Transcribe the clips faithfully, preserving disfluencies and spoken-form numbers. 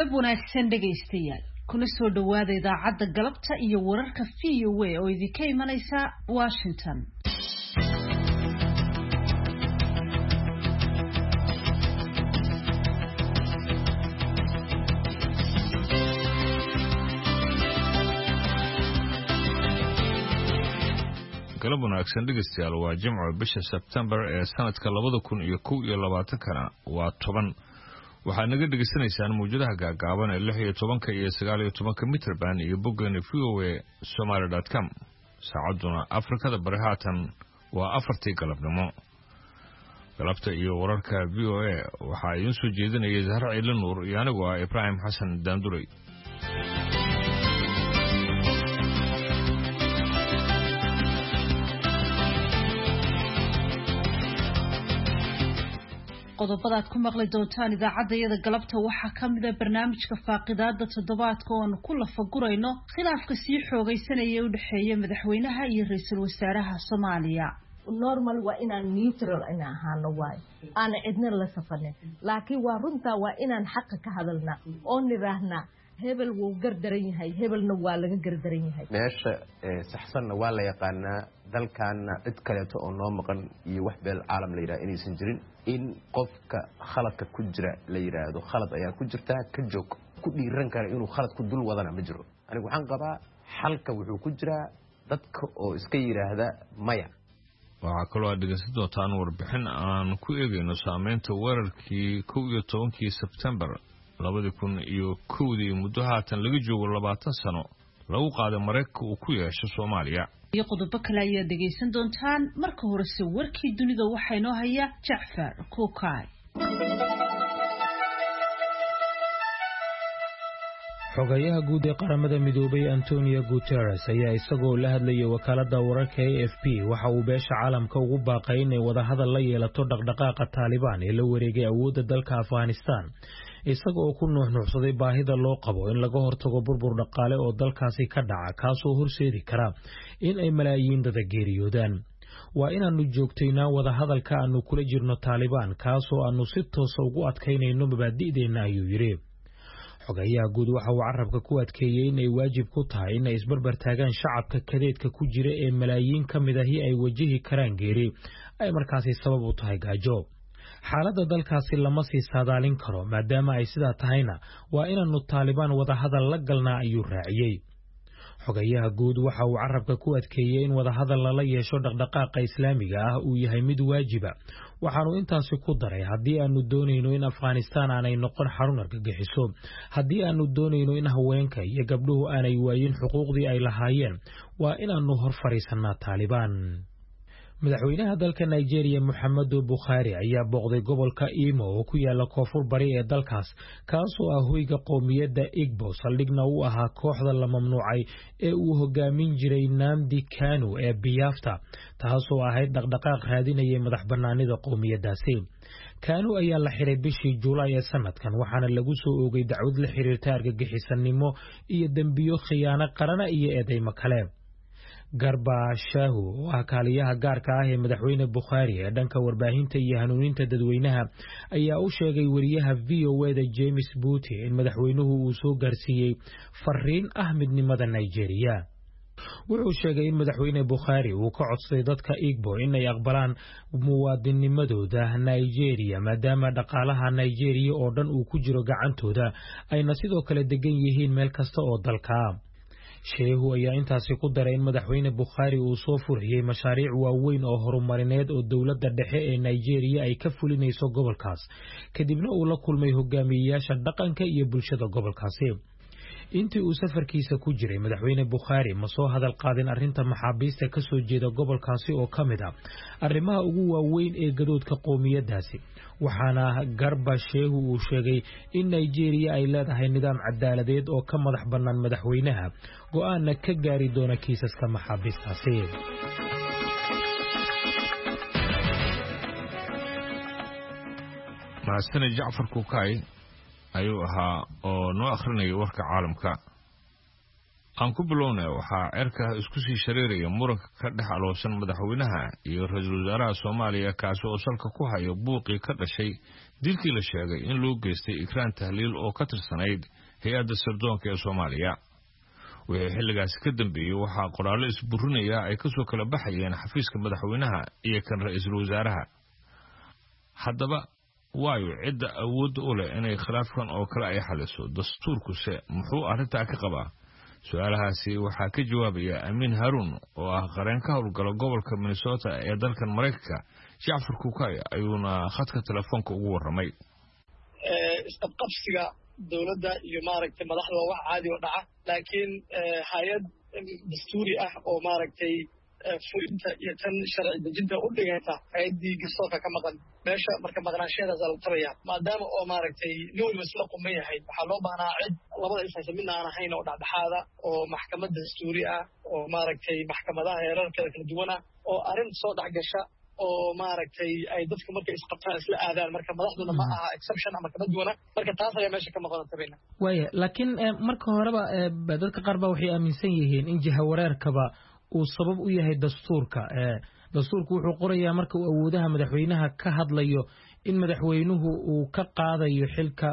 galab wanaagsan dhagaystayaal kuna soo dhawaada idaacadda galabta iyo wararka V O A oo idinka imanaysa Washington. galab wanaagsan dhegeystayaal waa Jimco bisha September ee sanadka labada kun iyo kow iyo labaatan kana waa toban waxaad naga dhegeysanaysaan muujadaha gaagaaban ee lix iyo toban iyo sagaal iyo toban mitir band iyo boggeena V O A somali dot com saacaduna Afrikada bari haatan waa afartii galabnimo galabta iyo wararka V O A waxaa idin soo jeedinaya Zahra Ciilan Nuur iyo anigu ah Ibrahim Xasan Daanduray. qodobada aad ku maqli doontaan idaacadayada galabta waxaa ka mid ah barnaamijka faaqidaada toddobaadka oo aanu ku lafagurayno khilaafka sii xoogaysanaya u dhexeeya madaxweynaha iyo ra'iisul wasaaraha Soomaaliya. normal waa inaan neutral inaan ahaano waay aan cidna la safarin laakiin waa runta waa inaan xaq ka hadalna oo niraahna hebel wuu gardaran yahay hebelna waa laga gardaran yahay meesha saxsanna waa la yaqaanaa dalkaana cid kaleeto oo noo maqan iyo wax beel caalam la yiraahdo inaysan jirin in qofka khaladka ku jira la yiraahdo khalad ayaa ku jirta ka joog ku dhiiran kara inuu khalad ku dul wadana ma jiro anigu waxaan qabaa xalka wuxuu ku jira dadka oo iska yiraahda maya. waxaa kaloo aad dhegeysan doontaan warbixin aan ku eegayno saameynta weerarkii kow iyo tobankii September labada kun iyo kowdii muddo haatan laga joogo labaatan sano lagu qaaday Mareykanka uu ku yeeshay Soomaaliya iyo qodobo kale ayaad dhegeysan doontaan marka horese warkii dunida waxaa inoo haya Jacfar Kuukay. xogayaha guud ee qaramada midoobay Antonio Guterres ayaa isagoo la hadlayay wakaaladda wararka A F P waxa uu beesha caalamka ugu baaqay inay wada hadal la yeelato dhaqdhaqaaqa Taliban ee la wareegay awoodda dalka Afghanistan isagoo ku nuuxnuuxsaday baahida loo qabo in laga hortago burbur dhaqaale oo dalkaasi ka dhaca kaasoo horseedi kara in ay malaayiin dad geeriyoodaan. waa inaanu joogtaynaa wada hadalka aanu kula jirno Taliban kaasoo aanu si toos ah ugu adkaynayno mabaadi'deena ayuu yiri. xogayaha guud waxa uu carabka ku adkeeyay in ay waajib ku tahay in ay isbarbar taagaan shacabka kadeedka ku jira ee malaayiin ka mid ah ay wajihi karaan geeri ay markaasi sabab u tahay gaajo. xaaladda dalkaasi lama sii saadaalin karo maadaama ay sidaa tahayna waa inaanu Taliban wada hadal la galnaa ayuu raaciyay. xogayaha guud waxa uu carabka ku adkeeyay in wada hadal lala yeesho dhaqdhaqaaqa Islaamiga ah uu yahay mid waajiba waxaanu intaasi ku daray haddii aanu doonayno in Afghanistan aanay noqon xarun argagixiso haddii aanu doonayno in haweenka iyo gabdhuhu aanay waayin xuquuqdii ay lahaayeen waa inaanu hor fariisanaa Taliban. madaxweynaha dalka Nigeria Muhammadu Buhari ayaa booqday gobolka Imo oo ku yaala koonfur bari ee dalkaas kaasoo ah hoyga qowmiyadda Igbo saldhigna u ahaa kooxda la mamnuucay ee uu hogaamin jiray Nnamdi Kanu ee Biafra taasoo ahayd dhaqdhaqaaq raadinayay madax bannaanida qowmiyaddaasi. Kanu ayaa la xiray bishii Juulaay ee sanadkan waxaana lagu soo oogay dacwad la xiriirta argagixisanimo iyo dambiyo khiyaano qarana iyo eedeymo kale. Garba Shahu oo ah kaaliyaha gaarka ah ee madaxweyne Buhari ee dhanka warbaahinta iyo hanuuninta dadweynaha ayaa u sheegay wariyaha V O A da James Buti in madaxweynuhu uu soo gaarsiiyay fariin ah midnimada Nigeria. wuxuu sheegay in madaxweyne Buhari uu ka codsaday dadka Igbo inay aqbalaan muwaadinimadooda Nigeria maadaama dhaqaalaha Nigeria oo dhan uu ku jiro gacantooda ayna sidoo kale degan yihiin meel kasta oo dalka. sheehu ayaa intaasi ku daray in madaxweyne Buhari uu soo furiyay mashaariic waaweyn oo horumarineed oo dawladda dhexe ee Nigeria ay ka fulinayso gobolkaas kadibna uu la kulmay hogaamiyayaasha dhaqanka iyo bulshada gobolkaasi. intii uu safarkiisa ku jiray madaxweyne Buhari ma soo hadal qaadin arrinta maxaabiista ka soo jeeda gobolkaasi oo kamid ah arrimaha ugu waaweyn ee gadoodka qowmiyaddaasi waxaana Garba Shehu uu sheegay in Nigeria ay leedahay nidaam cadaaladeed oo ka madax bannaan madaxweynaha go'aanna ka gaari doona kiisaska maxaabiistaasi. mahadsanid Jacfar Kuukay ayuu ahaa oo noo akhrinaya warka caalamka. aan ku bilownay waxaa cirka isku sii shareeraya muranka ka dhex aloosan madaxweynaha iyo ra-iisul wasaaraha Soomaaliya kaasi oo salka ku haya buuqii ka dhashay dilkii la sheegay in loo geystay Ikraan Tahliil oo ka tirsanayd hay'adda sirdoonka ee Soomaaliya wixii xilligaasi ka dambeeyay waxaa qoraallo isburinaya ay ka soo kala baxayeen xafiiska madaxweynaha iyo kan ra-iisul wasaaraha haddaba waayo cidda awood u leh inay khilaafkan oo kale ay xaliso dastuurkuse muxuu arrintaa ka qabaa su'aalahaasi waxaa ka jawaabaya Amiin Haruun oo ah qareen ka howlgala gobolka Minnesota ee dalkan Mareykanka Jacfar Kukay ayuuna khadka telefoonka ugu warramay isqabqabsiga dawladda iyo maaragtay madaxda waa wax caadi oo dhaca laakiin hay'ad dastuuri ah oo maaragtay fulinta iyo tan sharci dejinta u dhigaysa hay'adii garsoorka ka maqan meesha marka maqnaansheedaas la tabaya maadaama oo maaragtay nin waliba isla qumay yahay waxaa loo baahnaa cid labada isaysa midna aan ahayn oo dhexdhexaada oo maxkamad dastuuri ah oo maaragtay maxkamadaha heerarkeeda kala duwan ah oo arrin soo dhex gasha oo maaragtay ay dadka markay isqabtaan isla aadaan marka madaxduna ma aha exception ama kala duwana marka taas ayaa meesha ka maqan tabayna waaya laakiin marka horeba dadka qaar baa waxay aaminsan yihiin in jahawareerkaba uu sabab u yahay dastuurka dastuurku wuxuu qorayaa marka uu awoodaha madaxweynaha ka hadlayo in madaxweynuhu uu ka qaadayo xilka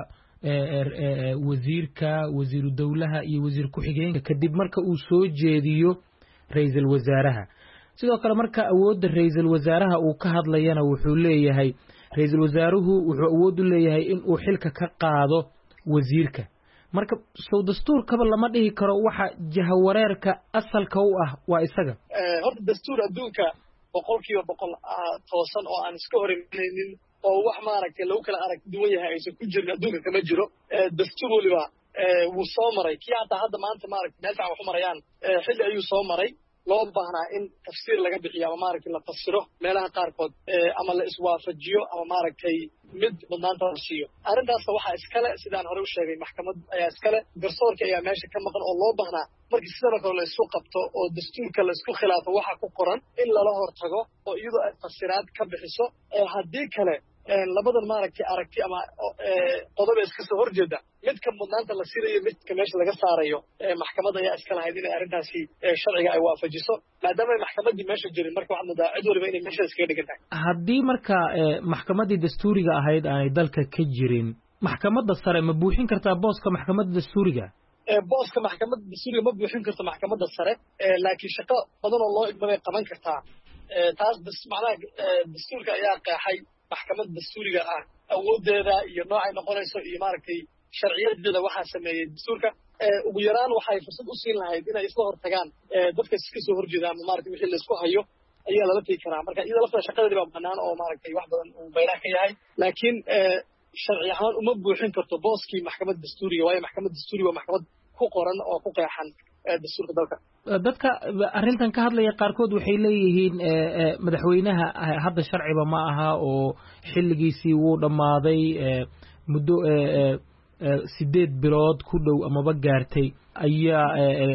wasiirka wasiiru dawlaha iyo wasiir ku-xigeenka kadib marka uu soo jeediyo ra'iisul wasaaraha sidoo kale marka awoodda ra'iisul wasaaraha uu ka hadlayana wuxuu leeyahay ra'iisul wasaaruhu wuxuu awood u leeyahay in uu xilka ka qaado wasiirka marka soo dastuurkaba lama dhihi karo waxa jahawareerka asalka u ah waa isaga horta dastuur adduunka boqolkiiba boqol toosan oo aan iska horeynaynin oo wax maaragtay lagu kala arag duwan yahay aysan ku jirin adduunka kama jiro dastuur waliba wuu soo maray kii hataa hadda maanta maaragtay meel fiican wax u marayaan xilli ayuu soo maray loo baahnaa in tafsiir laga bixiyo ama maaragtay la fasiro meelaha qaarkood ama la iswaafajiyo ama maaragtay mid mudnaanta la siiyo arrintaasna waxaa iskale sidaan hore u sheegay maxkamad ayaa iskale garsoorka ayaa meesha ka maqan oo loo baahnaa markii sidana kale la isu qabto oo dastuurka la isku khilaafo waxa ku qoran in lala hortago oo iyadoo ay fasiraad ka bixiso haddii kale labadan maaragtay aragti ama qodob iska soo horjeeda midka mudnaanta la siinayo midka meesha laga saarayo maxkamad ayaa iska lahayd inay arrintaasi sharciga ay waafajiso maadaama ay maxkamadii meesha jirin marka waxaad moodaa cid waliba inay meesha iskaga dhigan tahay haddii marka maxkamadii dastuuriga ahayd aanay dalka ka jirin maxkamadda sare ma buuxin kartaa booska maxkamadda dastuuriga booska maxkamadda dastuuriga ma buuxin karto maxkamadda sare laakiin shaqo badan oo loo igmabay qaban kartaa taas macnaha dastuurka ayaa qeexay maxkamad dastuuriga ah awoodeeda iyo noocay noqonayso iyo maaragtay sharciyadeeda waxaa sameeyey dastuurka ugu yaraan waxay fursad u siin lahayd inay isla hortagaan dadka iska soo horjeeda ama maaragtay wixii la isku hayo ayaa lala tegi karaa marka iyada laftada shaqadeedii baa bannaan oo maaragtay wax badan uu bayraha ka yahay laakiin sharci ahaan uma buuxin karto booskii maxkamad dastuuriga waayo maxkamad dastuuriga waa maxkamad ku qoran oo ku qeexan dastuurka dalka dadka arrintan ka hadlaya qaarkood waxay leeyihiin madaxweynaha hadda sharciba ma aha oo xilligiisii wuu dhammaaday muddo sideed bilood ku dhow amaba gaartay ayaa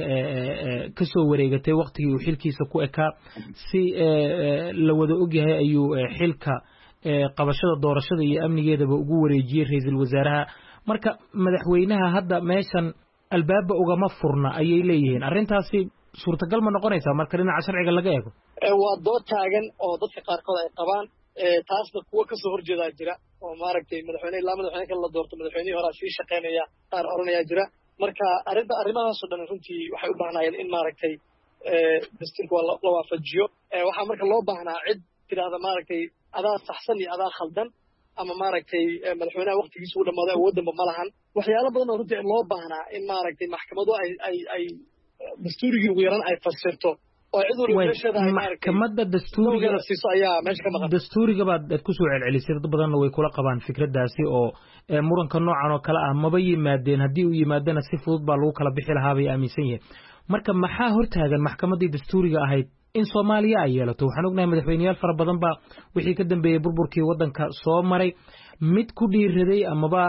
ka soo wareegatay waqtigii uu xilkiisa ku ekaa si la wada ogyahay ayuu xilka qabashada doorashada iyo amnigeedaba ugu wareejiyey ra'iisul wasaaraha marka madaxweynaha hadda meeshan albaaba ugama furna ayay leeyihiin arrintaasi suurtagal ma noqonaysaa marka dhinaca sharciga laga eego waa dood taagan oo dadka qaarkood ay qabaan taasna kuwo kasoo horjeedaa jira oo maaragtay madaxweyne ilaa madaxweyne kale la doorto madaxweynihii horaa sii shaqaynaya qaar oranayaa jira marka arrinta arrimahaasoo dhan runtii waxay u baahnaayeen in maaragtay dastuurka waa la waafajiyo waxaa marka loo baahnaa cid tidhaahda maaragtay adaa saxsan iyo adaa khaldan ama maaragtay madaxweynaha waqtigiisa u dhammaaday awooddanba ma lahan waxyaalo badan oo runtii loo baahnaa in maaragtay maxkamadu ay ay ay dastuurigii ugu yaran ay fasirto oo cid waliba meesheeda ay maxkamadda dastuuriga siiso ayaa meesha ka maqan dastuuriga baad aad ku soo celcelisay dad badanna way kula qabaan fikraddaasi oo muranka noocan oo kale ah maba yimaadeen haddii uu yimaadana si fudud baa lagu kala bixi lahaa bay aaminsan yihiin marka maxaa hortaagan maxkamaddii dastuuriga ahayd in Soomaaliya ay yeelato waxaan ognahay madaxweynayaal fara badan baa wixii ka dambeeyay burburkii waddanka soo maray mid ku dhiiraday amaba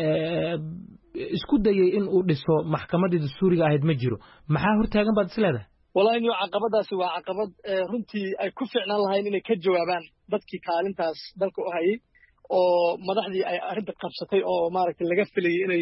isku dayay in uu dhiso maxkamaddii dastuuriga ahayd ma jiro maxaa hortaagan baad isleedahay wallahi niyo caqabadaasi waa caqabad runtii ay ku fiicnaan lahayn inay ka jawaabaan dadkii kaalintaas dalka u hayay oo madaxdii ay arrinta qabsatay oo maaragtay laga filayay inay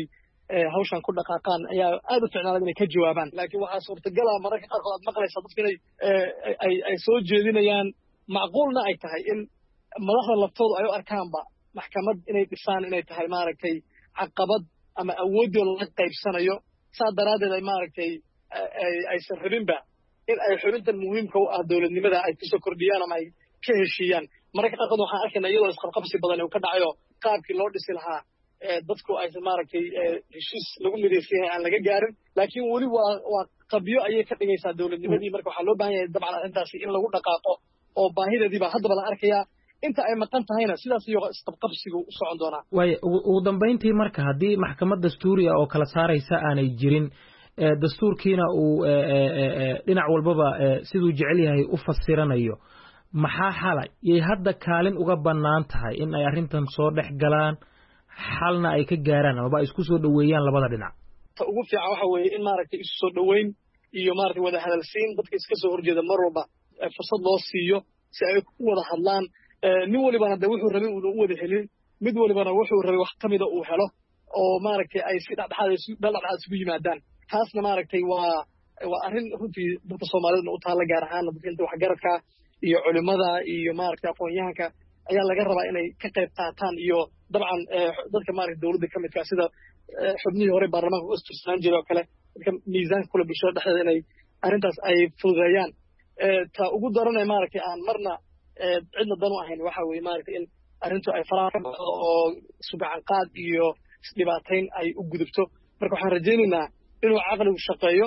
hawshan ku dhaqaaqaan ayaa aad u ficnaada inay ka jawaabaan laakiin waxaa suurtagal ah mararka qaarkood aad maqlaysaa dadka inay ay ay soo jeedinayaan macquulna ay tahay in madaxda laftoodu ay u arkaanba maxkamad inay dhisaan inay tahay maaragtay caqabad ama awoodooda la qaybsanayo saa daraaddeed ay maaragtay aysan rabinba in ay xubintan muhiimka u ah dowladnimada ay kusoo kordhiyaan ama ay ka heshiiyaan mararka qaarkood waxaan arkaynaa iyadoo isqabqabsi badan uu ka dhacayo qaabkii loo dhisi lahaa dadku aysan maaragtay heshiis lagu midaysan yahay aan laga gaarin laakiin weli waa waa qabyo ayay ka dhigaysaa dowladnimadii marka waxaa loo baahan yahay dabcan arrintaasi in lagu dhaqaaqo oo baahideediiba haddaba la arkayaa inta ay maqan tahayna sidaas iyo isqabqabsigu u socon doonaa waayo ugu dambayntii marka haddii maxkamad dastuuriya oo kala saaraysa aanay jirin dastuurkiina uu dhinac walbaba siduu jecel yahay u fasiranayo maxaa xalay yay hadda kaalin uga bannaan tahay in ay arrintan soo dhex galaan xalna ay ka gaaraan amaba ay isku soo dhoweeyaan labada dhinac ta ugu fiican waxa weeye in maaragtay isu soo dhoweyn iyo maaragtay wada hadalsiin dadka iska soo horjeeda mar walba fursad loo siiyo si ay u wada hadlaan nin walibana de wuxuu rabay uuna u wada helin mid walibana wuxuu rabay wax ka mida uu helo oo maaragtay ay si dhexdhexaad dhexdhexaad isugu yimaadaan taasna maaragtay waa waa arrin runtii dadka soomaalidana u taalla gaar ahaan dadka inta waxgaradka iyo culimada iyo maaragtay aqoon-yahanka ayaa laga rabaa inay ka qayb qaataan iyo dabcan dadka maaragtay dowladda ka midka sida xubnihii hore baarlamaanka u istusnaan jiray oo kale dadka miisaanka kule bulshada dhexdeeda inay arrintaas ay fududeeyaan ta ugu daranay maaragtay aan marna cidna dan u ahayn waxa weeye maaragtay in arrintu ay faraha ka baxdo oo sugacan qaad iyo isdhibaatayn ay u gudubto marka waxaan rajaynaynaa inuu caqligu shaqeeyo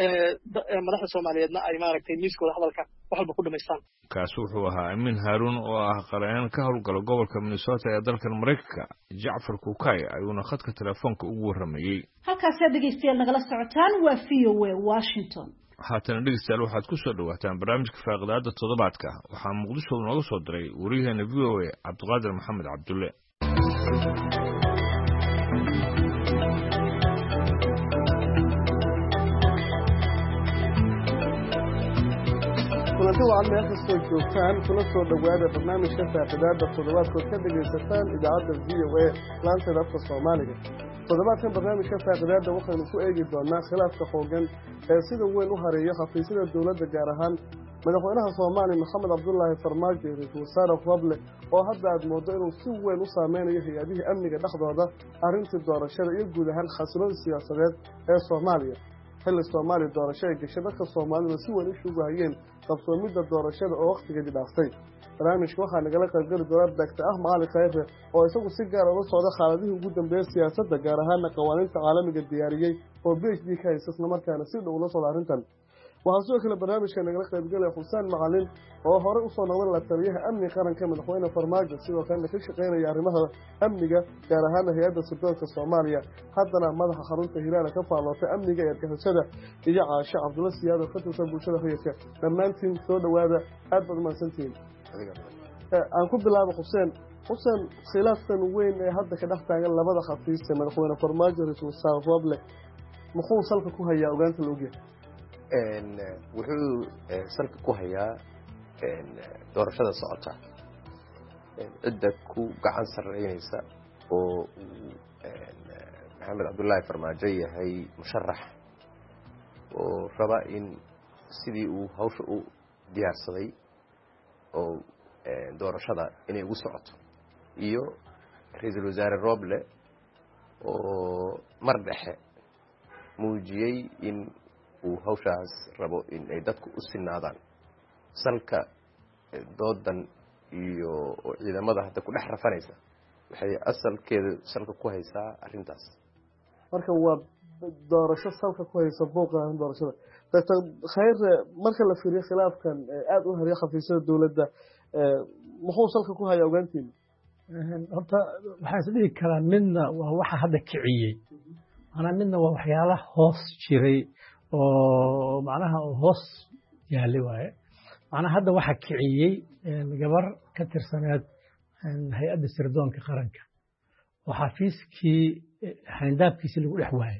madaxda soomaaliyeedna ay maaragtay miiskooda hadalka wax walba ku dhamaystaan kaasi wuxuu ahaa amiin haaruun oo ah qareen ka howlgala gobolka minnesota ee dalkan maraykanka jacfar kukay ayuuna khadka telefoonka ugu warramayey halkaasaa dhegeystayaal nagala socotaan waa v o a washington haatana dhegeystayaal waxaad ku soo dhawaataan barnaamijka faaqidaada toddobaadka waxaa muqdisho nooga soo diray wariyaheena v o a cabdiqaadir maxamed cabdulle kulanti wacan meel kastoo joogtaan kula soo dhowaada barnaamijka faaqidaada toddobaadkood ka dhegaysataan idaacadda v o a laanteeda afka soomaaliga toddobaadkan barnaamijka faaqidaada waxaynu ku eegi doonaa khilaafka xoogan ee sida weyn u hareeya xafiisyada dowladda gaar ahaan madaxweynaha soomaaliya maxamed cabdulaahi farmaajo iyo ra-iisul wasaare roble oo hadda aad moodo inuu si weyn u saameynayo hay-adihii amniga dhexdooda arrintii doorashada iyo guud ahaan xasiloon siyaasadeed ee soomaaliya xilli soomaaliya doorasho ay gashay dadka soomaalida si weyn u shugahayeen qabsoomidda doorashada oo wakhtigeedii dhaaftay barnaamijka waxaa nagala qaybgeli doona doctor ah macali khayre oo isagu si gaar ula socda xaaladihii ugu dambeeya siyaasadda gaar ahaana qawaaniinta caalamiga diyaariyey oo b h d ka haysa islamarkaana si dhow ula socda arrintan waxaa sidoo kale barnaamijka nagala qaybgelaya xuseen macalin oo horey usoo noqday la taliyaha amni qaranka madaxweyne farmaajo sidoo kalena ka shaqaynaya arrimaha amniga gaar ahaana hay-adda sirdoonka soomaaliya haddana madaxa xarunta hilaala ka faallootay amniga ee argagixisada iyo caasho cabdulla siyaad oo ka tirsan bulshada rayidka dhammaantiin soo dhowaada aad baad umahadsantihiin aan ku bilaabo xuseen xuseen khilaafkan weyn ee hadda ka dhex taagan labada xafiis ee madaxweyne farmaajo ra-iisul wasaare roble muxuu salka ku hayaa ogaanta la ogyahay wuxuu salka ku hayaa doorashada socota cidda ku gacan sarreynaysa oo uu maxamed cabdullaahi farmaajo yahay musharax oo raba in sidii uu hawsha u diyaarsaday oo doorashada inay ugu socoto iyo ra-iisul wasaare roble oo mar dhexe muujiyey in uu hawshaas rabo in ay dadku u sinaadaan salka doodan iyo ciidamada hadda ku dhex rafanaysa waxay asalkeeda salka ku haysaa arrintaas marka waa doorasho salka ku haysa buuqa doorashada doctor khayre marka la fiiriyo khilaafkan aada u hariya xafiisyada dowladda muxuu salka ku hayaa ogaantiina horta waxaan is dhihi karaa midna waa waxa hadda kiciyey manaa midna waa waxyaalaha hoos jiray oo macnaha hoos yaali waaye macnaha hadda waxa kiciyey gabar ka tirsaneed hay-adda sirdoonka qaranka oo xafiiskii xayndaabkiisii lagu dhex waayay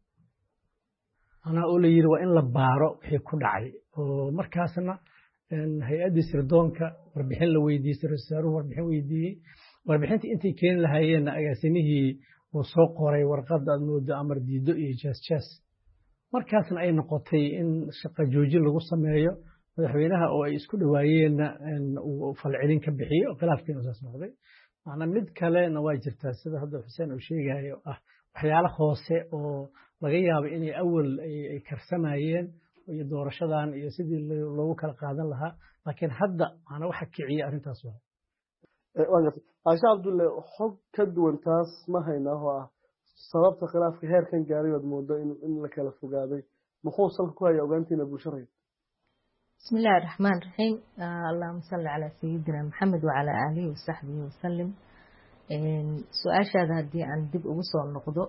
manaa oo la yidhi waa in la baaro wixii ku dhacay oo markaasna hay-addii sirdoonka warbixin la weydiiyey ra-iisul wasaaruhu warbixin weydiiyey warbixintii intay keeni lahaayeenna agaasimihii uu soo qoray warqad aad moodo amar diido iyo jees jees markaasna ay noqotay in shaqo joojin lagu sameeyo madaxweynaha oo ay isku dhawaayeenna uu falcelin ka bixiyo khilaafkiina saas noqday macna mid kalena waa jirtaa sida hadda xuseen uu sheegayo ah waxyaalo hoose oo laga yaabo inay awal ay karsamayeen iyo doorashadan iyo sidii loogu kala qaadan lahaa laakiin hadda macna waxa kiciya arrintaas waa Aisha Abdulle xog ka duwan taas ma haynaa oo ah sababta khilaafka heerkan gaaray wad moodo in la kala fogaaday muxuu salka ku haya ogaantiina bulshada بسم الله الرحمن الرحيم آه اللهم صل على سيدنا محمد وعلى آله وصحبه وسلم سؤال هذا هدي عن دب وصل النقطة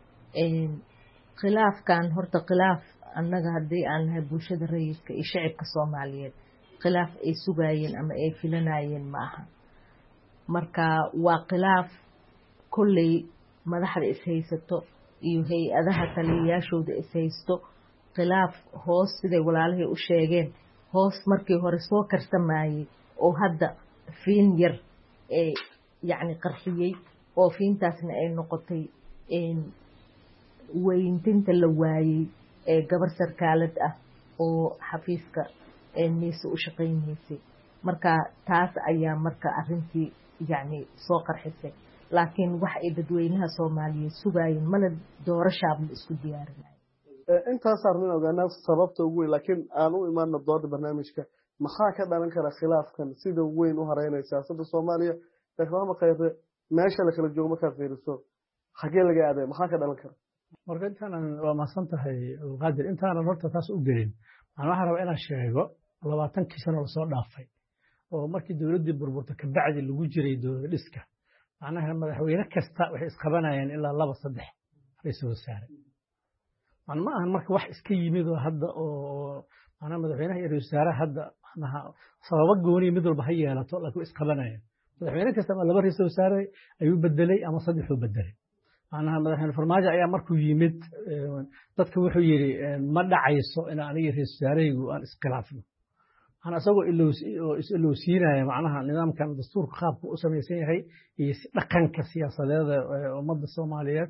خلاف كان هرت خلاف أنك هدي عن بوشة الرئيس كشعب كصوماليين خلاف أي سجاين أما أي فلناين معها مركا وخلاف كل مدحر إسهيستو يهي أذها تليا شو ده إسهيستو خلاف هوس سيدي ولا له وشيئين hoos markii hore soo karsamayay oo hadda fiin yar ee yaani qarxiyay oo fiintaasna ay noqotay in weyntinta la waayay ee gabar sarkaalad ah oo xafiiska ee niisa u shaqeynaysay marka taas ayaa marka arrintii yaani soo qarxisay laakiin wax ay dadweynaha Soomaaliyeed sugayeen mana doorashaab isku diyaarinay intaas arrin ogaanaa sababta ugu weyn laakiin aan u imaano dooda barnaamijka maxaa ka dhalan kara khilaafkan sida weyn u hareynaysa siyaasadda Soomaaliya dadweynaha qayb meesha la kala joogo marka fiiriso xagee laga aaday maxaa ka dhalan kara marka intaan waa maasan tahay qaadir intaan horta taas u gelin aan waxa rabaa inaan sheego labaatan sano oo soo dhaafay oo markii dawladda burburta ka bacdi lagu jiray dowlad dhiska macnaha madaxweyne kasta waxay isqabanayeen ilaa laba saddex ra'iisul wasaare man ma ahan marka wax iska yimid oo hadda oo ana madaxweynaha iyo ra'iisul wasaaraha hadda anaha sabab gooni mid walba hay yeelato laakiin isqabanayeen madaxweyne kasta ma laba ra'iisul wasaare ayuu bedelay ama saddex uu bedelay anaha madaxweyne farmaajo ayaa markuu yimid dadka wuxuu yiri ma dhacayso in aniga ra'iisul wasaaraygu aan iskhilaafno ana asagoo ilaa siinaaya macnaha nidaamkan dastuurka qaabku u sameeysan yahay iyo dhaqanka siyaasadeed ee ummadda Soomaaliyeed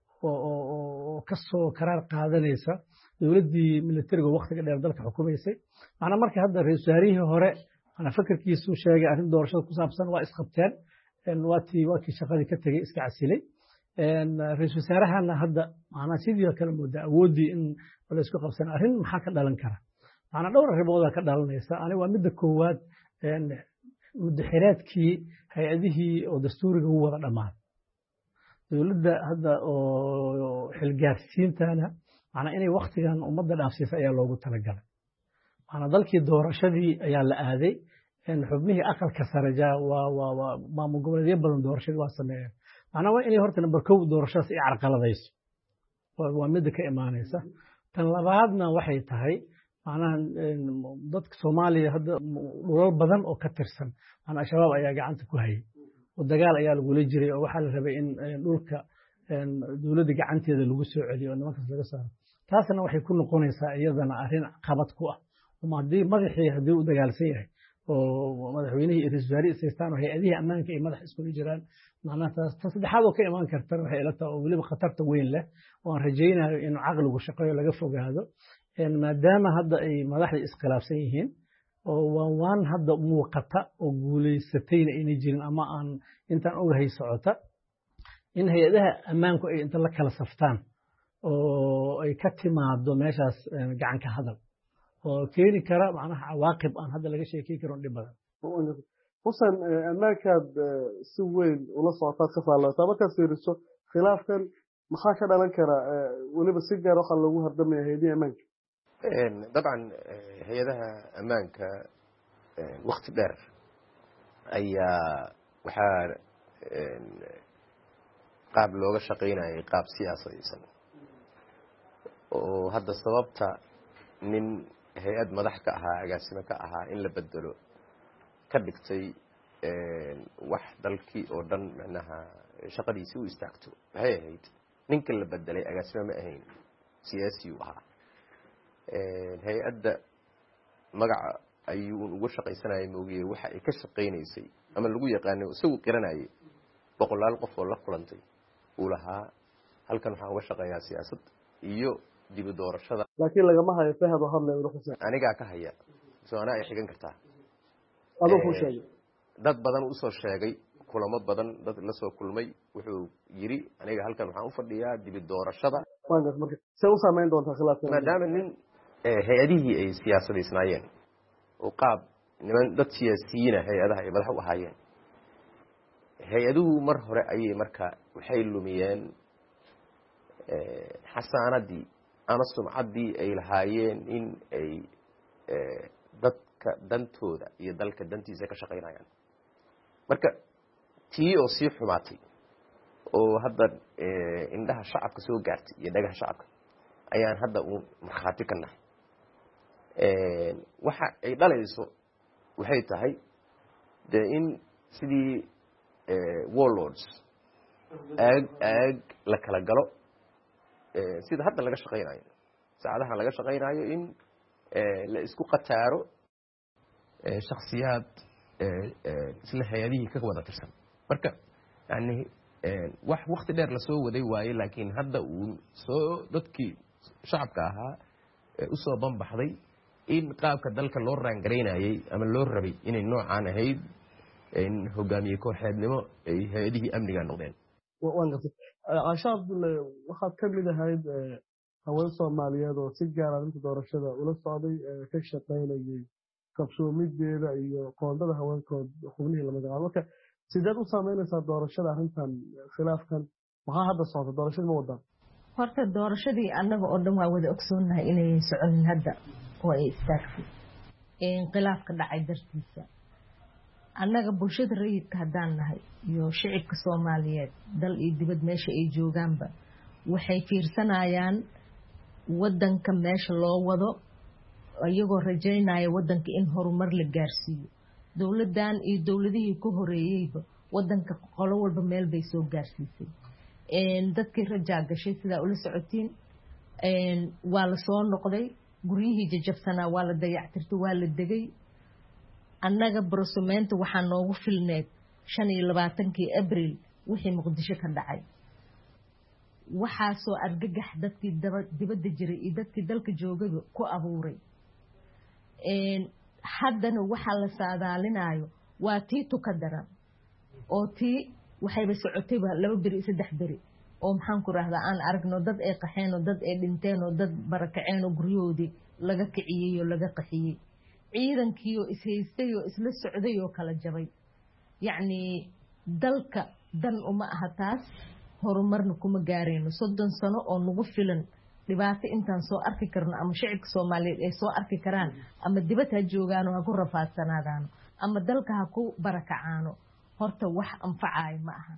oo ka soo qaraar qaadanaysa dawladdii militariga waqtiga dheer dalka xukumaysay macna markii hadda ra'iisul wasaarihii hore ana fikirkiisu sheegay arrin doorashada ku saabsan waa isqabteen in waati waaki shaqadii ka tagay iska casilay in ra'iisul wasaarahana hadda macna sidii kale mooda awoodii in la isku qabsan arrin maxaa ka dhalan kara macna dhowr arrimood ka dhalanaysa ani waa midda koowaad in muddaxireedkii hay'adihii oo dastuuriga u wada dhamaaday dawladda hadda oo xilgaarsiintana macna inay waqtigan ummadda dhaafsiisa ayaa loogu talagalay macna dalkii doorashadii ayaa la aaday in xubnihii aqalka sare jaa waa waa maamul goboleedyo badan doorashadii waa sameeyeen macna waa inay horta number kow doorashadaas ay carqaladayso waa mid ka imaanaysa tan labaadna waxay tahay macna dadka Soomaaliya hadda dhulal badan oo ka tirsan macna shabaab ayaa gacanta ku hayay ودجال أيال قولي جري أو حال ربي إن دولك دولة جعنتي ذا لجوس عليه وإنما كسر جسر تاسنا وحي كل قنيسة أيضا أهين قبض قوة وما دي مدحي هدو دجال سيء ومدحوينه إتجاري سيستان وهي أديه أمان كي مدح اسمه جيران معناته تصدق حاله كإيمان كرتر وهي لتا ولي بخطرت وين له ورجينا إنه عقله وشقيه لقفه هذا إن ما دام هذا أي مدح الإسقلاف سيهين ووان هذا موقتة وقولي ستين إني جين أما أن أنت أول هي صعوتة إن هي ده أمامك إيه أنت لك على صفتان ويكتي مع الدمشاس جعن كهذا وكيني كرا معناها عواقب أن هذا اللي شيء كي كرون دبلا خصوصا أمامك سوين ولا صعوتات خفى الله طبعا كثير الشو خلاف كان محاكا على كرا ونبى سجى روح الله وهردم هيدي أمامك طبعا هي لها أمانك وقت دار أي وحار قاب لوغا شقينا قاب سياسي سنة وهذا السبب من هيئة مدحك أها أقاسمك أها إن لبدلو كدكتي wax dalkii oo dhan macnaha shaqadiisii u istaagto waxay ahayd ninka la bedelay agaasimo ma ahayn siyaasi uu ahaa ee hay'adda magaca ayuu ugu shaqaysanayay moogiye waxa ay ka shaqeynaysay ama lagu yaqaano isagu qiranayay boqolaal qof oo la kulantay uu lahaa halkan waxaan uga shaqeeyaa siyaasad iyo dib u doorashada laakiin lagama hayo fahad oo hadlay uu xuseen anigaa ka haya soo ana ay xigan kartaa adoo ku sheegay dad badan u soo sheegay kulamo badan dad la soo kulmay wuxuu yiri aniga halkan waxaan u fadhiyaa dib u doorashada waangas marka see u saameyn doontaa khilaafka maadaama nin hay-adihii ay siyaasadaysnaayeen oo qaab niman dad siyaasiyiina hay-adaha ay madax u ahaayeen hay-aduhu mar hore ayay marka waxay lumiyeen xasaanadii ama sumcaddii ay lahaayeen in ay dadka dantooda iyo dalka dantiisa ka shaqaynayaan marka tii oo sii xumaatay oo hadda indhaha shacabka soo gaartay iyo dhagaha shacabka ayaan hadda uun markhaati ka nahay waxa ay dhalayso waxay tahay dee in sidii warlords aag aag la kala galo sida hadda laga shaqaynayo saacadahan laga shaqaynayo in la isku qataaro shaksiyaad isla hay-adihii ka wada tirsan marka yani wax wakti dheer lasoo waday waaye laakiin hadda uu soo dadkii shacabka ahaa usoo banbaxday in qaabka dalka loo raangaraynayay ama loo rabay inay noocaan ahayd in hogaamiye kooxeednimo ay hay-adihii amniga noqdeen waan gartay caasha cabdulle waxaad ka mid ahayd haween soomaaliyeed oo si gaara arrinta doorashada ula socday ka shaqaynayay qabsoomideeda iyo qoondada haweenkood xubnihii la magacaabo marka sideed u saameynaysaa doorashada arrintan khilaafkan maxaa hadda socda doorashadii ma wadaan horta doorashadii annaga oo dhan waa wada ogsoonahay inayan soconin hadda oo ay istaagtay khilaafka dhacay dartiisa annaga bulshada rayidka haddaan nahay iyo shicibka soomaaliyeed dal iyo dibad meesha ay joogaanba waxay fiirsanayaan waddanka meesha loo wado iyagoo rajaynaya waddanka in horumar la gaarsiiyo dowladdan iyo dowladihii ku horeeyeyba waddanka qolo walba meel bay soo gaarsiisay dadkii rajaa gashay sidaa ula socotiin waa la soo noqday guryihii jajabsanaa waa la dayactirtay waa la degay annaga barosumeynta waxaa noogu filneed shan iyo labaatankii abril wixii muqdisho ka dhacay waxaasoo argagax dadkii dibadda jiray iyo dadkii dalka joogaba ku abuuray haddana waxaa la saadaalinayo waa tii tuka daran oo tii waxayba socotayba laba beri saddex beri oo maxaan ku rahdaa aan aragno dad ay qaxeen oo dad ay dhinteen oo dad barakaceen oo guryahoodii laga kiciyey oo laga qaxiyey ciidankii oo ishaystay oo isla socday oo kala jabay yacni dalka dan uma aha taas horumarna kuma gaarayno soddon sano oo nagu filan dhibaato intaan soo arki karno ama shicibka soomaaliyeed ay soo arki karaan ama dibad ha joogaano ha ku rafaadsanaadaano ama dalka ha ku barakacaano horta wax anfacaayo ma aha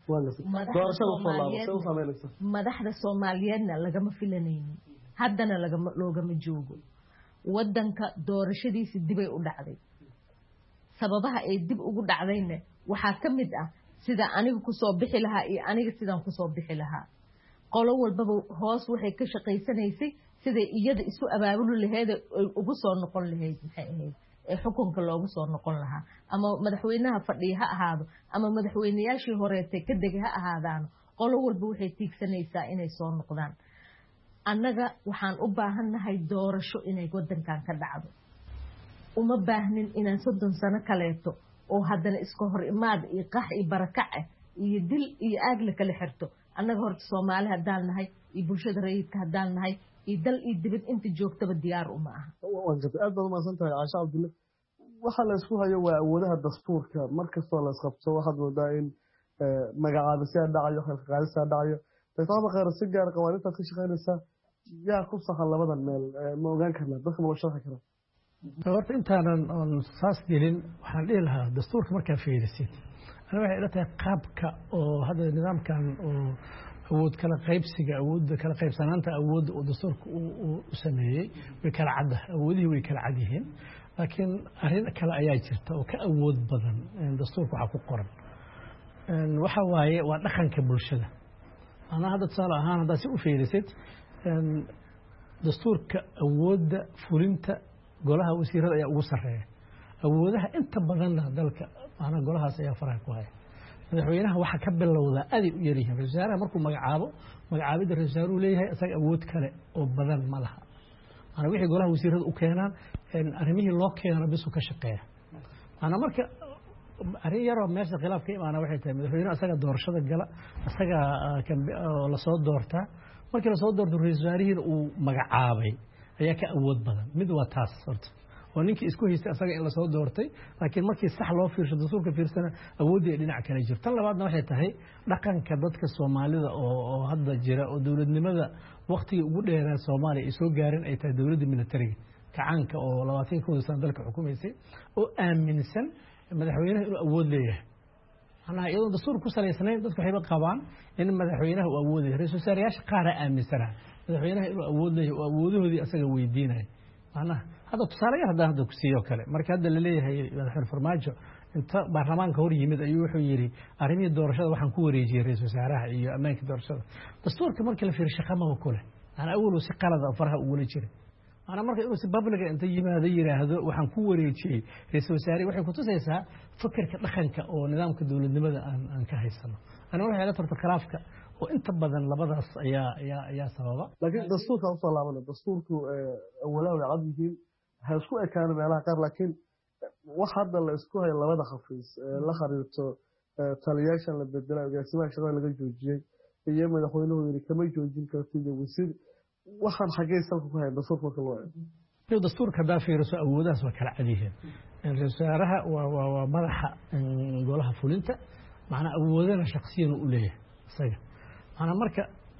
madaxda soomaaliyeedna lagama filanaynin haddana loogama joogo waddanka doorashadiisi dibay u dhacday sababaha ay dib ugu dhacdayna waxaa ka mid ah sida aniga kusoo bixi lahaa iyo aniga sidaan kusoo bixi lahaa qolo walbaba hoos waxay ka shaqaysanaysay siday iyada isu abaabuli laheed ugu soo noqon lahayd maxay ahayd ee xukunka loogu soo noqon lahaa ama madaxweynaha fadhiya ha ahaado ama madaxweynayaashii horeetay ka degay ha ahaadaano qolo walba waxay tiigsanaysaa inay soo noqdaan annaga waxaan u baahannahay doorasho inay waddankan ka dhacdo uma baahnin inaan soddon sano kaleeto oo haddana iska hor imaad iyo qax iyo barakac ah iyo dil iyo aag la kala xirto annaga horta soomaali haddaan nahay iyo bulshada rayidka haddaan nahay iyo dal iyo dibad inta joogtaba diyaar uma aha aad baad umahadsan tahay caasha cabdulle waxa la isku hayo waa awoodaha dastuurka mar kastoo la isqabto waxaad moodaa in magacaabisyaa dhacayo xilqaqaadisaa dhacayo daytaaba khayra si gaara qawaaniintaad ka shaqaynaysaa yaa ku sahan labadan meel ma ogaan karnaa dadka ma loo sharxi karaa horta intaanan oon saas gelin waxaan dhihi lahaa dastuurka markaa fiirisid ana waxay ila tahay qaabka oo hadda nidaamkan oo awood kala qaybsiga awoodda kala qaybsanaanta awoodda oo dastuurka u sameeyey way kala cadda awoodihii way kala cad yihiin laakiin arrin kale ayaa jirta oo ka awood badan dastuurka waxaa ku qoran waxa waaye waa dhaqanka bulshada anaa hadda tusaale ahaan haddaad si u fiirisid dastuurka awoodda fulinta golaha wasiirada ayaa ugu sarreeya awoodaha inta badanna dalka maanaa golahaas ayaa faraha ku haya madaxweynaha waxa ka bilowda aad u yar yahay wasaaraha markuu magacaabo magacaabida rasaaruhu leeyahay asaga awood kale oo badan ma laha ana wixii golaha wasiirada u keenaan in arimihii loo keeno bisu ka shaqeeya ana marka arin yar oo meesha khilaaf ka imaana waxay tahay madaxweynaha asaga doorashada gala asaga la soo doortaa markii la soo doorto rasaarihiina uu magacaabay ayaa ka awood badan mid waa taas horta oo ninkii isku haystay asaga in la soo doortay laakiin markii sax loo fiirsho dastuurka fiirsana awoodii ay dhinac kale jirto tan labaadna waxay tahay dhaqanka dadka Soomaalida oo hadda jira oo dawladnimada waqtiga ugu dheeraa Soomaaliya ay soo gaarin ay tahay dawladda militariga kacaanka oo labaatan kun sano dalka xukumaysay oo aaminsan madaxweynaha inuu awood leeyahay ana iyadoo dastuur ku saleysanayn dadku waxay qabaan in madaxweynaha uu awood leeyahay ra'iisul wasaarayaasha qaar aaminsana madaxweynaha inuu awood leeyahay oo awoodoodii asaga weydiinay ana هذا تصاريح هذا هذا كسيو كله مركز هذا اللي ليه هي مدحون فرماجو انت برلمان كوري يمد أيوه يري أرمي الدور شذا وحن كوري يجي رئيس وزراء أيوه أماك الدور شذا دستور كمان كله في الشقامة وكله أنا أول وسقال هذا فرها أول شيء أنا مركز أول سبب لك أنت يجي هذا يري هذا وحن كوري يجي رئيس وزراء وحن كنت سيسا فكر كدخنك أو نظام كدولة لماذا أن أن كهي السنة أنا أروح على طرف كرافك وأنت بدن لبضع يا يا يا سبابا لكن دستور كان صار لعمله دستور كو أولا وعديهم هاسكو كان meelaha qaar laakiin wax hadda la isku hay labada xafiis la xariirto taliyaashan la beddelay agaasimaha shaqada laga joojiyay iyo madaxweynuhu yiri kama joojin kartid wasiir waxaan xagee salka ku hay dastuurka loo eego dastuurka daa fiirso awoodaas waa kala cadiyeen rasaaraha waa waa madaxa golaha fulinta macna awoodana shakhsiyan u leeyahay isaga ana marka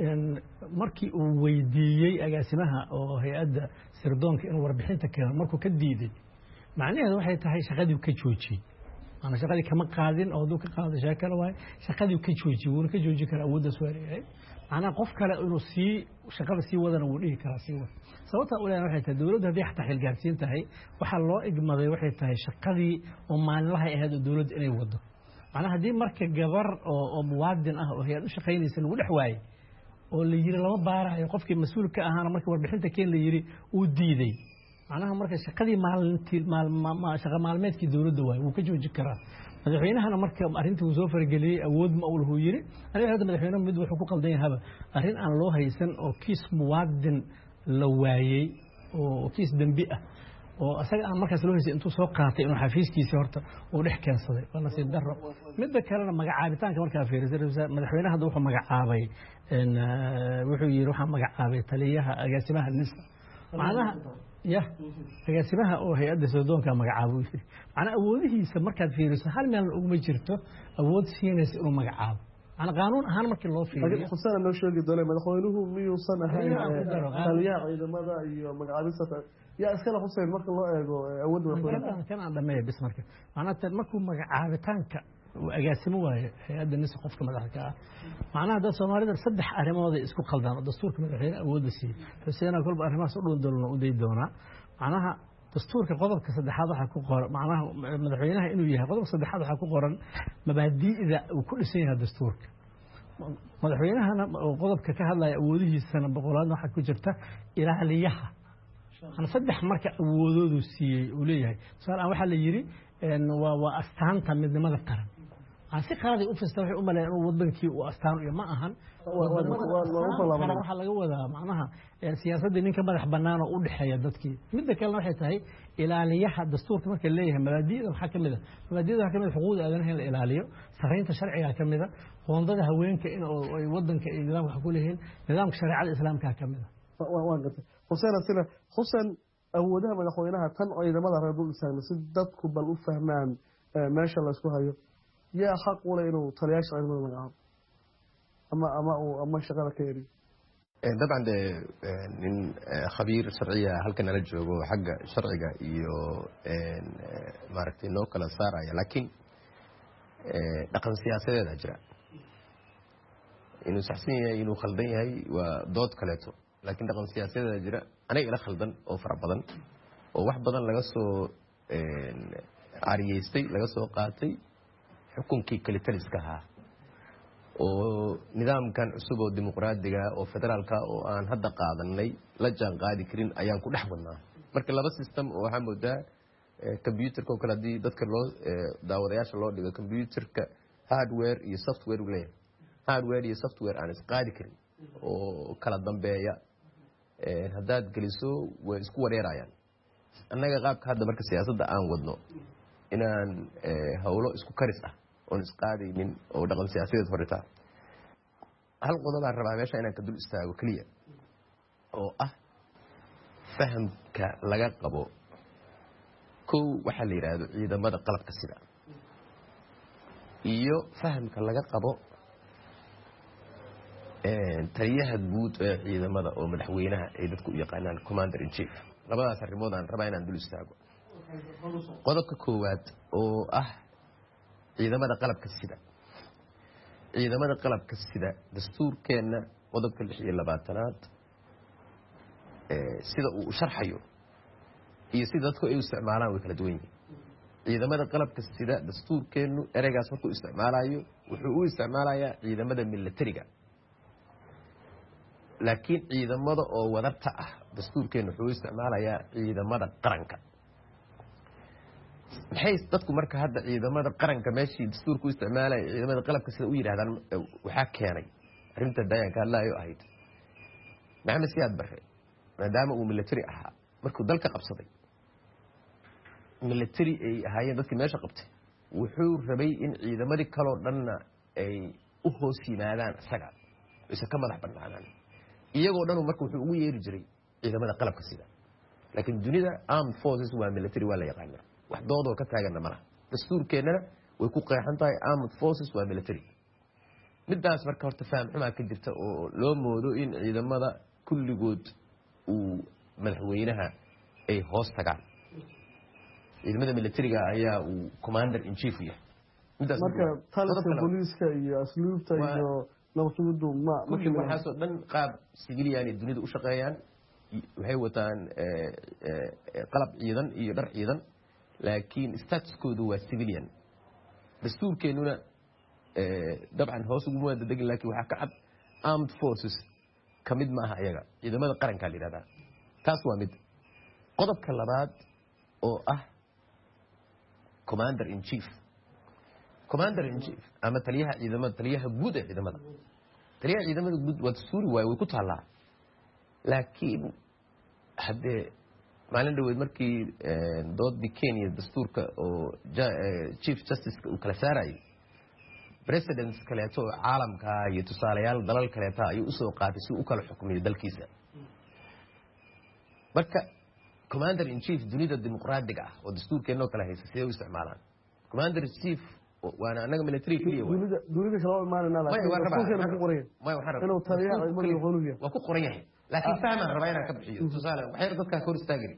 markii uu weydiiyay agaasimaha oo hay'adda sirdoonka inuu warbixinta keeno markuu ka diiday macnaheedu waxay tahay shaqadii ka joojiyay ana shaqadii kama qaadin oo duu ka qaaday shaqada waay shaqadii ka joojiyay wuu ka joojin karaa awoodda su'aalahay macna qof kale inuu si shaqada si wadana uu dhihi karaa si wada sababta uu leeyahay waxay tahay dawladda hadii xataa xilgaarsiin tahay waxa loo igmaday waxay tahay shaqadii oo maalinlaha ahayd oo dawladda inay wado macna hadii marka gabar oo muwaadin ah oo hay'ad u shaqaynaysan uu dhex waayay oo la yiri lama baarayo qofkii mas'uulka ahaana markii warbixinta keen la yiri uu diiday macnaha marka shaqadii maalintii maalma shaqa maalmeedkii dawladda way uu ka joojin karaa madaxweynahana marka arrintii uu soo fargeliyay awood ma uu lahu yiri aniga hadda madaxweynaha mid wuxuu ku qaldan yahay arrin aan loo haysan oo kiis muwaadin la waayay oo kiis dambi ah oo asaga aan markaas loo haysan intuu soo qaatay inuu xafiiskiisa horta uu dhex keensaday waa nasiib darro midba kalena magacaabitaanka markaa fiirisay madaxweynaha hadda wuxuu magacaabay in wuxuu yiri waxa magacaabay taliyaha agaasimaha nisa macnaha ya agaasimaha oo hay'adda sirdoonka magacaabo macna awoodihiisa markaad fiiriso hal meel ugu ma jirto awood siinaysa inuu magacaabo ana qaanuun ahaan markii loo fiiriyo xusana loo sheegi doonay madaxweynuhu miyuusan ahayn taliyaha ciidamada iyo magacaabista يا أسكال حسين مركز الله أود ولا كان عند ما يبس مركز معناته مركز مجعبتانك وأجاسمه هذا الناس قفك مدحك معناه ده سومالي ده صدح أرماضي اسكو خلدان الدستور كمان الحين أود السي حسين أقول بأرماس أقول دولنا ودي دونا معناها دستور كقضب كصدح هذا حكوا قرن معناه مدحينها إنه يها قضب صدح هذا حكوا قرن مبادئ إذا وكل سنة دستور مدحينها أنا قضب ككهلا أوده السنة بقولنا حكوا جرته إلى عليها أنا صدق مركز وجود السي وليه صار أول حل يجري إنه وأستعنت من دماغ القرن أنا سك هذه أوفيس توحي أمة لأنه وضنكي وأستعن ما أهن أنا راح على جوده معناها السياسة دي نك مدح بنانا أول حياة دتكي من ذاك الله حتى الآلية الدستور كمان كليه مبادئ الحكم ذا مبادئ الحكم الحقوق أذنها الآلية سخين تشرعي حكم ذا وانضد هوين كإنه وضن كنظام حقوقهن نظام شريعة الإسلام كحكم ذا حسين أسئلة حسين أودها من أخوينها تنعي لماذا رأيضوا الإسلام سددكم بل أفهمان ما شاء الله اسكوها يا حق ولا إنه طلياش علم المقام أما أما أما شغالة كيري طبعا ده من خبير شرعية هل كان رجع حق شرعية يو ماركتين نوكلا سارة لكن لقن سياسة ده أجرا إنه سحسيني إنه خلدين هاي ودود كلاته لكن لقن سياسة ده أجرا أنا إلى خلدن أو فرع بدن وواحد بدن لقصه عريستي لقصه قاتي xukunkii kale taliska ahaa oo nidaamkan cusub oo dimuqraadiga oo federaalka oo aan hadda qaadanay la jaan qaadi karin ayaan ku dhex wadnaa marka laba system oo waxa moodaa computerka oo kala di dadka loo daawadayaasha loo dhigo computerka hardware iyo software uu leeyahay hardware iyo software aan isqaadi karin oo kala dambeeya haddaad geliso way isku wareerayaan annaga qaabka hadda marka siyaasadda aan wadno inaan hawlo isku karis ah oon isqaadaynin oo dhaqan siyaasadeed horitaa hal qodobaan rabaa meesha inaan ka dul istaago keliya oo ah fahamka laga qabo kow waxaa la yidhaahdo ciidamada qalabka sida iyo fahamka laga qabo taliyaha guud ee ciidamada oo madaxweynaha ay dadku u yaqaanaan commander in chief labadaas arrimood aan rabaa inaan dul istaago qodobka koowaad oo ah ciidamada qalabka sida ciidamada qalabka sida dastuurkeenna qodobka lix iyo labaatanaad sida uu sharxayo iyo sida dadku ay u isticmaalaan way kala duwan yihiin ciidamada qalabka sida dastuurkeennu ereygaas markuu isticmaalayo wuxuu u isticmaalayaa ciidamada militariga laakiin ciidamada oo wadarta ah dastuurkeennu wuxuu u isticmaalayaa ciidamada qaranka maxay dadku marka hadda ciidamada qaranka meeshii dastuurku u isticmaalaya ciidamada qalabka sida u yidhahdaan waxaa keenay arrinta dayanka hadlaayo ahayd maxamed siyaad barre maadaama uu military ahaa markuu dalka qabsaday military ay ahaayeen dadkii meesha qabtay wuxuu rabay in ciidamadii kaloo dhanna ay u hoos yimaadaan isaga isa ka madax bannaanaan iyagoo dhan marka wuxuu ugu yeeri jiray ciidamada qalabka sida laakiin dunida armed forces waa military waa la yaqaanaa wax doodoo ka taaganna malaha dastuurkeennana way ku qeexan tahay armed forces waa military midaas marka horta faham xumaa ka jirta oo loo moodo in ciidamada kulligood uu madaxweynaha ay hoos tagaan ciidamada militariga ayaa uu commander in chief yahay midaas marka taliska booliiska iyo asluubta iyo nabadgelyadu ma kulli waxaasoo dhan qaab civilian ay dunida u shaqeeyaan waxay wataan qalab ciidan iyo dhar ciidan laakiin statuskoodu waa civilian dastuurkeennuna dabcan hoos uguma wada degin laakiin waxaa ka cad armed forces ka mid ma aha iyaga ciidamada qarankaa la yidhahdaa taas waa mid qodobka labaad oo ah commander in chief commander in chief ama taliyaha ciidamada taliyaha guud ee ciidamada taliyaha ciidamada guud waa dastuuri waaye way ku taallaa laakiin haddee maalin dhaweed markii doodii kenya dastuurka oo chief justiceka uu kala saarayay presidents kaleeto oo caalamka iyo tusaalayaal dalal kaleeta ayuu usoo qaatay si u kala xukmiyo dalkiisa marka commander in chief dunida dimuqraadiga ah oo dastuurkeennoo kale haysa sidee u isticmaalaan commander in chief waana anaga military keliya dunida dunida kala imaanayna laakiin ku qoran inuu taliyaha ciidamada qolubiya waa ku qoran yahay laakiin fahmaan rabaa inaan ka bixiyo tusaale waxay dadka hor istaagay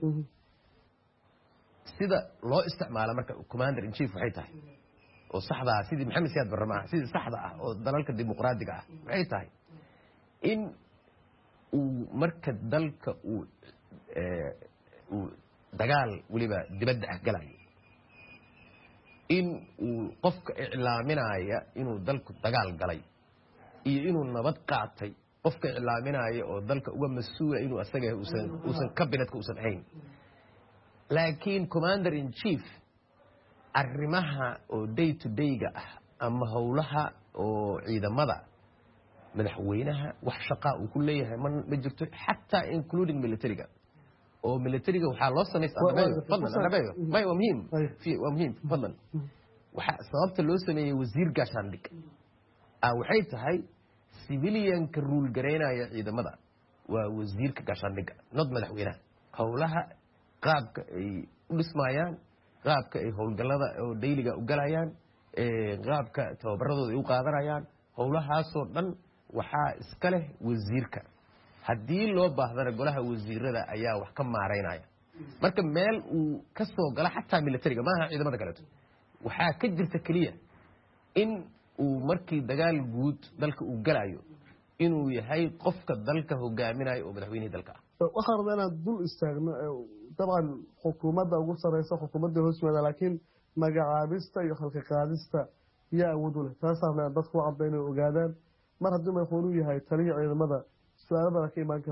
sida loo isticmaalo marka commander in chief waxay tahay oo saxda ah sidii maxamed siyaad barre maaha sidii saxda ah oo dalalka dimuqraadiga ah waxay tahay in uu marka dalka uu uu dagaal weliba dibadda ah galayo in uu qofka iclaaminaya inuu dalku dagaal galay iyo inuu nabad qaatay qofka iclaaminaya oo dalka uga mas-uula inuu asaga uusan uusan kabinetka uusan ahayn laakiin commander in chief arrimaha oo day to day-ga ah ama howlaha oo ciidamada madaxweynaha wax shaqaa uu ku leeyahay ma ma jirto xataa including militariga oo militariga waxaa loo samaystay may waa muhiim waa muhiim fadlan waxaa sababta loo sameeyey wasiir gaashaandhig ah waxay tahay civilianka ruul garaynaya ciidamada waa wasiirka gaashaandhigga not madaxweynaha howlaha qaabka ay u dhismayaan qaabka ay howlgallada oo dayliga u galayaan qaabka tababaradooda ay u qaadanayaan howlahaasoo dhan waxaa iska leh wasiirka haddii loo baahdana golaha wasiirada ayaa wax ka maaraynaya marka meel uu ka soo galo xataa militariga maaha ciidamada kaleeto waxaa ka jirta keliya in uu markii dagaal guud dalka uu galayo inuu yahay qofka dalka hogaaminayo oo madaxweynihii dalka ah waxaan rabaa inaan dul istaagno dabcan xukuumadda ugu sareysa xukuumadda hoos yimaada laakiin magacaabista iyo khalqi qaadista yaa awood u leh taasaa rabnaa dadku u cadda inay ogaadaan mar haddii madaxweynuu yahay taliya ciidamada su-aalo badan ka imaan karo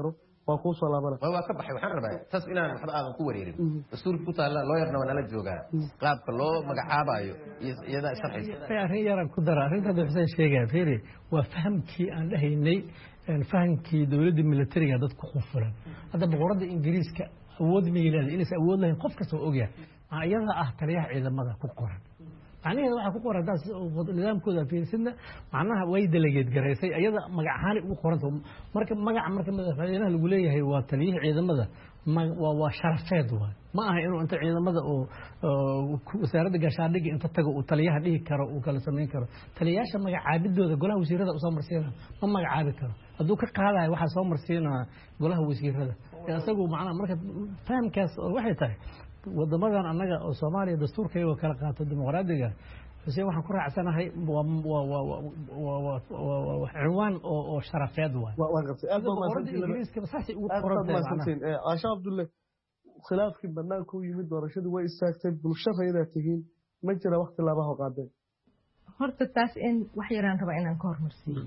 waa kuu soo laabana waa ka baxay waxaan rabaa taas inaan waxba aadan ku wareerin dastuurka ku taala loo yarna waa nala joogaa qaabka loo magacaabayo iyada sharxaysa arrin yaran ku dara arrinta xuseen sheegaya fiiri waa fahamkii aan dhahaynay fahamkii dowladda militariga dad ku qufulan hadda boqorada ingiriiska awood ma yeelaan inay awood lahayn qof kasta oo ogyahay iyada ah taliyaha ciidamada ku qoran macnaheedu waxa ku qoran taas nidaamkooda fiirsadna macnaha way delegeed gareysay iyada magac ahaan ugu qoranta marka magac marka madaxweynaha lagu leeyahay waa taliyaha ciidamada waa waa sharafeed waa ma aha inuu inta ciidamada oo wasaaradda gaashaandhigga inta tago uu taliyaha dhihi karo uu kala sameyn karo taliyayaasha magacaabidooda golaha wasiirada u soo marsiinaa ma magacaabi karo hadduu ka qaadayo waxaa soo marsiinaa golaha wasiirada isagu macnaha marka fahamkaas waxay tahay wadamadan annaga oo Soomaaliya dastuurka iyo kala qaato dimuqraadiga xuseen waxaan ku raacsanahay waa cinwaan oo sharafeed waa waa qabtay aad baa maasantiin Aasha Abdulle khilaafkii banaanka u yimid doorashadu way istaagtay bulshada ayada tihiin ma jira waqti laba qaadeen horta taas in wax yaraan raba inaan ka hormarsiiyo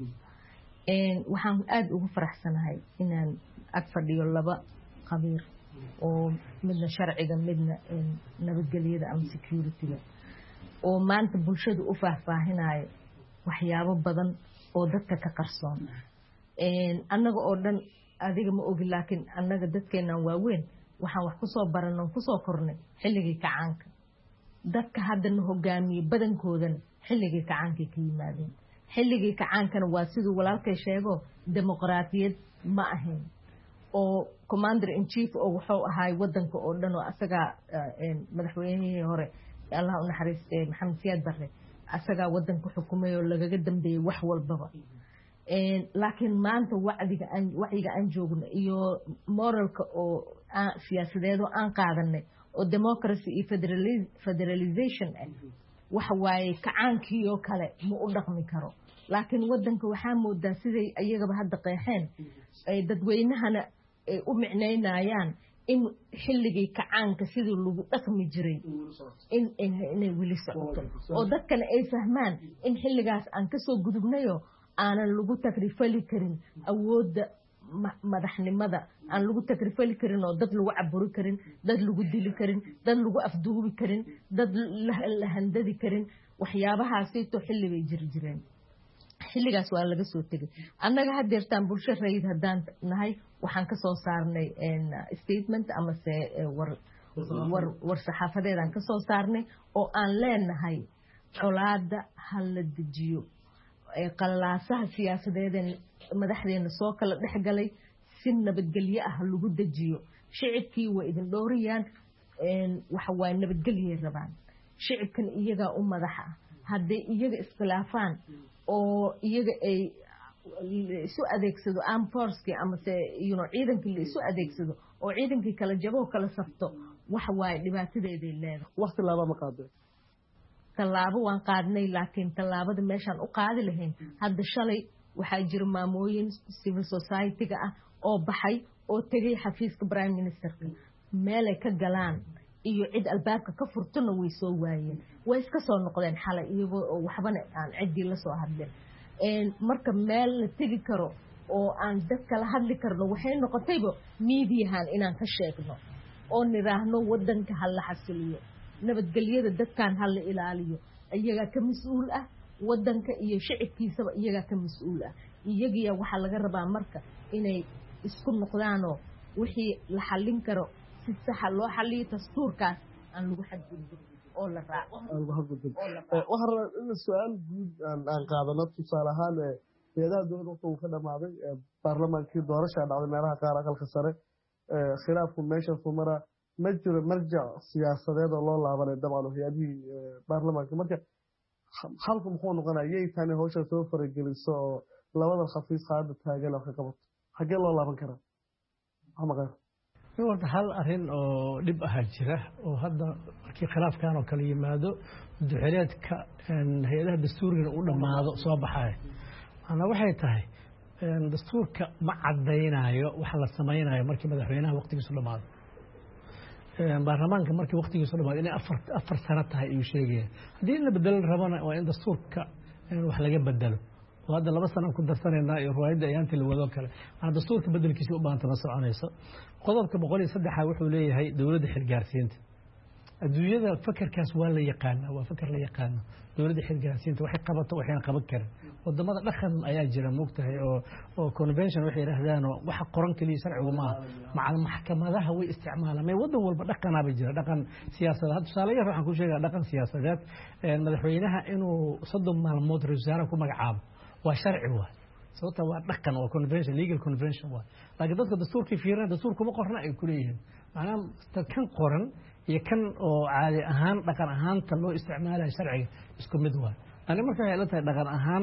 een waxaan aad ugu faraxsanahay inaan ag fadhiyo laba qabiir oo midna sharciga midna nabadgelyada ama security-ga oo maanta bulshadu u faahfaahinayo waxyaabo badan oo dadka ka qarsoon een annaga oo dhan adiga ma ogi laakiin annaga dadkeena waaweyn waxaan wax ku soo baranay ku soo kornay xilligii kacaanka dadka hadda na hogaamiyay badankoodan xilligii kacaanka ka yimaadeen xilligii kacaankana waa sidoo walaalkay sheego dimuqraadiyad ma ahayn oo commander in chief oo wuxuu ahaay wadanka oo dhan oo asaga madaxweynihii hore Allah u naxariistay Maxamed Siyaad Barre asaga wadanka xukumay oo lagaga dambeeyay wax walbaba een laakiin maanta wacdiga aan wacyiga aan joogno iyo moralka oo siyaasadeed oo aan qaadanay oo democracy iyo federalization waxa waaye kacaankii oo kale ma u dhaqmi karo laakiin wadanka waxaa moodaa siday ayagaba hadda qeexeen ay dadweynahana ay u micnaynayaan in xilligii kacaanka sidii lagu dhaqmi jiray in inay weli socoto oo dadkana ay fahmaan in xilligaas aan ka soo gudubnayo aanan lagu takrifali karin awoodda madaxnimada aan lagu takrifali karin oo dad lagu caburi karin dad lagu dili karin dad lagu afduubi karin dad la handadi karin waxyaabahaasito xilli bay jiri jireen xilligaas waa laga soo tegay annaga hadeertaan bulsho rayid haddaan nahay waxaan ka soo saarnay statement ama se war war war saxaafadeedaan ka soo saarnay oo aan leenahay colaada ha la dejiyo qalaasaha siyaasadeedan madaxdeena soo kala dhexgalay si nabadgelyo ah lagu dejiyo shicibkii waa idin dhowriyaan waxa waa nabadgelyo rabaan shicibkan iyaga u madaxa hadday iyaga iskhilaafaan oo iyaga ay isu adeegsado arm force ama se you know ciidankii la isu adeegsado oo ciidankii kala jabo kala safto waxa waaye dhibaatadeeday leedahay waqti laaba ma qaadeen tallaabo waan qaadnay laakiin tallaabada meeshaan u qaadi lahayn hadda shalay waxaa jira maamooyin civil society-ga ah oo baxay oo tegay xafiiska prime ministerka meelay ka galaan iyo cid albaabka ka furtona way soo waayeen way iska soo noqdeen xalay iyagoo waxbana aan ciddii la soo hadlin marka meel la tegi karo oo aan dadka la hadli karno waxay noqotayba miidiyahan inaan ka sheegno oo niraahno wadanka ha la xasiliyo nabadgelyada dadkan ha la ilaaliyo iyaga ka mas'uul ah wadanka iyo shicibkiisaba iyaga ka mas'uul ah iyagiya waxa laga rabaa marka inay isku noqdaanoo wixii la xallin karo si sax loo xalliyo dastuurkaas aan lagu xadgudbin oo la raaco waxaan rabaa in su'aal guud aan qaadano tusaale ahaan hay'adaha dowladda wuxuu ka dhamaaday baarlamaankii doorasha dhacday meelaha qaar aqalka sare khilaafku meesha fumara ma jiro marjac siyaasadeed oo loo laabanay dabcan hay'adihii baarlamaanka marka halku muxuu noqonayaa yay tani hawsha soo farageliso oo labada xafiis qaada taagan oo ka qabato xagee loo laaban karaa maxamed horta hal arrin oo dhib ah jira oo hadda markii khilaafkan oo kala yimaado duxeleedka hay'adaha dastuuriga u dhamaado soo baxay ana waxay tahay dastuurka ma cadeynayo waxa la sameeynayo markii madaxweynaha waqtigiisu dhamaado baarlamaanka markii waqtigiisu dhamaado inay afar afar sano tahay ayuu sheegaya haddii la bedelo rabana waa in dastuurka wax laga bedelo وهذا لبس أنا كنت درسنا إن روايد أيام الوذوق كله أنا دستور كبدل كيسي أبان تنصر عنيسا قدر كبقولي صدق حاوحوا لي هاي دولة حرقارسين الدنيا فكر كاس ولا يقانا وفكر لا يقانا دولة حرقارسين وحي قبضت وحي قبض كره wadamada dhaqan ayaa jira moogtahay oo oo convention waxay yiraahdaan waxa qoran kaliya sharciga ma macal maxkamadaha way isticmaalaan may wadan walba dhaqanaaba jira dhaqan siyaasadeed hadda saalaya waxaan ku sheegaa dhaqan siyaasadeed ee madaxweynaha inuu soddon maalmood ra'iisul ku magacaabo waa sharci waa sababta waa dhaqan oo convention legal convention waa laakiin dadka dastuurka fiirana dastuurka ma qorna ay ku leeyihiin macnaha kan qoran iyo kan oo caadi ahaan dhaqan ahaan tan loo isticmaalayo sharciga isku mid waa أنا ما كان يلتها دقن أهان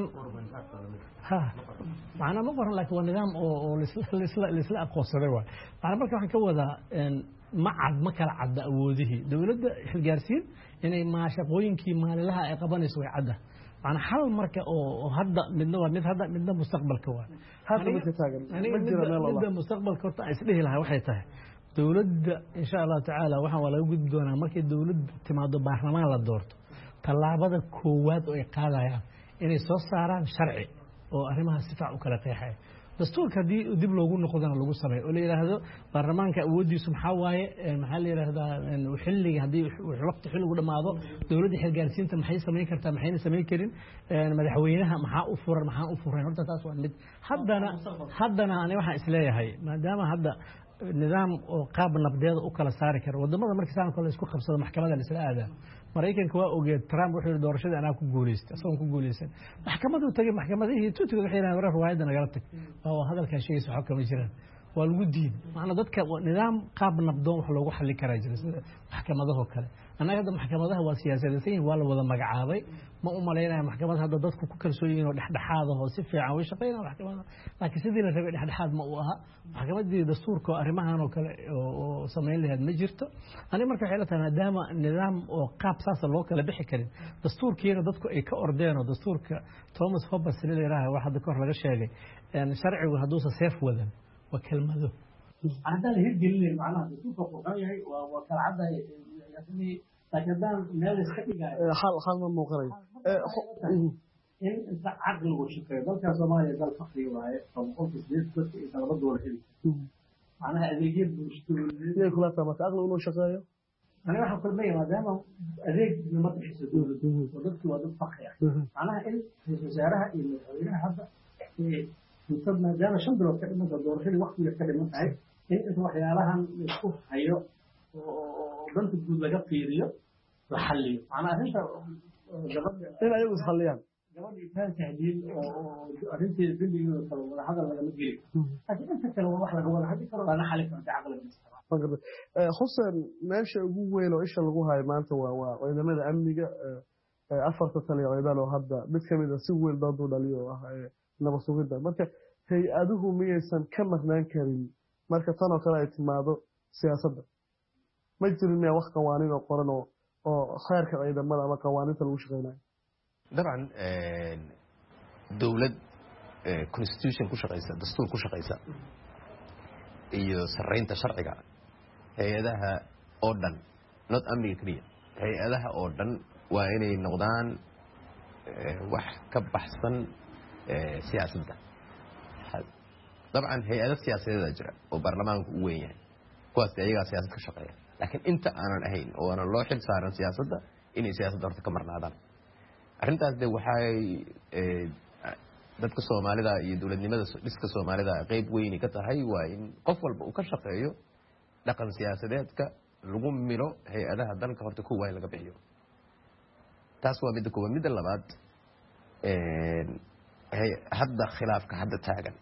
ها معنا ما قرن لك والنظام أو الإسلاء الإسلاء الإسلاء قصيرة أنا ما كان كوذا ما عد ما كان عد أوذيه دولة الجارسين يعني ما شقوين كي ما لها إقبال يسوي عده أنا حال مركة أو هذا من نوع من هذا من مستقبل كوان هذا متساقل يعني من مستقبل كوتا إسليه لها وحيتها دولة إن شاء الله تعالى وحنا ولا يوجد دونا مركة دولة تماد بحرمان على الدورت tallaabada koowaad oo ay qaadayaan inay soo saaraan sharci oo arrimaha si fiican u kala qeexay dastuurka hadii dib loogu noqdana lagu sameeyo oo la yiraahdo baarlamaanka awoodiisu maxaa waaye maxaa la yiraahdaa xilliga hadii waqti xilligu dhamaado dawladda xilgaarsiinta maxay sameyn kartaa maxayna sameyn karin madaxweynaha maxaa u furan maxaa u furan horta taas waa mid haddana haddana ani waxaan isleeyahay maadaama hadda nidaam oo qaab nabdeed u kala saari karo wadamada markii saan kale isku qabsado maxkamadda la isla aadaa maraykanka waa ogeed Trump wuxuu yiri doorashada anaa ku guuleystay asoo ku guuleysan maxkamaddu tagay maxkamadihii tuutiga waxay yiraahdeen warar riwaayada nagala tag waa hadalka shay soo xukuma jiraan waa lagu diin macna dadka nidaam qaab nabdoon wax loogu xalli karaa jira sida maxkamadaha kale anaga hadda maxkamadaha waa siyaasadaysan waa la wada magacaabay ma u maleynaa maxkamadaha hadda dadku ku kalsoon yihiin oo dhexdhexaad ah oo si fiican way shaqeynayaan maxkamadaha laakiin sidii la rabay dhexdhexaad ma uu aha maxkamadii dastuurka arrimahan oo kale oo sameyn lahayd ma jirto ani marka waxay la tahay maadaama nidaam oo qaab saas loo kala bixi karin dastuurkiina dadku ay ka ordeen oo dastuurka Thomas Hobbes la yiraahdo waxa hadda kor laga sheegay in sharcigu hadduu saaf wadan وكلمته هذا اللي هيك اللي معناه بتشوفه قوي وكان عدا يعني تكدان مال السكيجا حال حال من مقري إن أنت عقل وشكل ذلك زمان يقال فقري وعي فمقول في سبيل كنت إذا رد ولا شيء معناها أذيجيب مشتول ليه كلها تما عقل ونو شقاية أنا راح أقول بيه ما دام أذيج لما تحس دور دور وضدك وضد فقري معناها إن وزارها إن غيرها هذا يصير ما دام شن دلوقتي كده مثلا دور في الوقت يتكلم معي إن إنت وحيالها يشوف هيو وبنت تقول لك فيديو وحلي أنا أنت جرب إيه أيوة حليان جرب يفهم تهديد وأنت الفيديو ولا هذا ولا مجري لكن أنت لو واحد هو هذه كره أنا حالك أنت عقلك فقط خصوصا ماشي أقوى لو إيش اللي هاي ما أنت وإذا ماذا أمنية أفرت سنة وإذا لو هذا بتكمل سوى الضاد ولا ليه naba sugida marka hay-aduhu miyaysan ka maqnaan karin marka tan oo kale ay timaado siyaasadda ma jirin miya wax qawaaniin oo qoran oo oo khayrka ciidamada ama qawaaniinta lagu shaqeynayo dabcan dawlad constitution ku shaqeysa dastuur ku shaqeysa iyo sareynta sharciga hay-adaha oo dhan not amniga kaliya hay-adaha oo dhan waa inay noqdaan wax ka baxsan siyaasadda dabcan hay-ado siyaasadeeda jira oo baarlamaanku u weyn yahay kuwaas ayagaa siyaasad ka shaqeeya laakiin inta aanan ahayn oo aanan loo xil saaran siyaasadda inay siyaasadda horta ka marnaadaan arrintaas de waxay dadka soomaalida iyo dowladnimada dhiska soomaalida qayb weyni ka tahay waa in qof walba uu ka shaqeeyo dhaqan siyaasadeedka lagu milo hay-adaha dalka horta kow waa in laga bixiyo taas waa midda koowaad midda labaad hadda khilaafka hadda taagan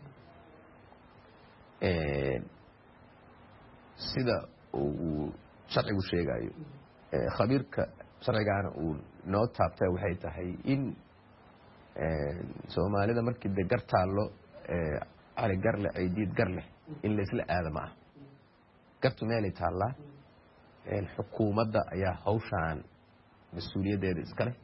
sida uu sharcigu sheegayo khabiirka sharcigaana uu noo taabtay waxay tahay in soomaalida markii de gar taallo cali gar leh aydiid gar leh in laysla aada ma ah gartu meelay taallaa xukuumadda ayaa hawshaan mas-uuliyaddeeda iska leh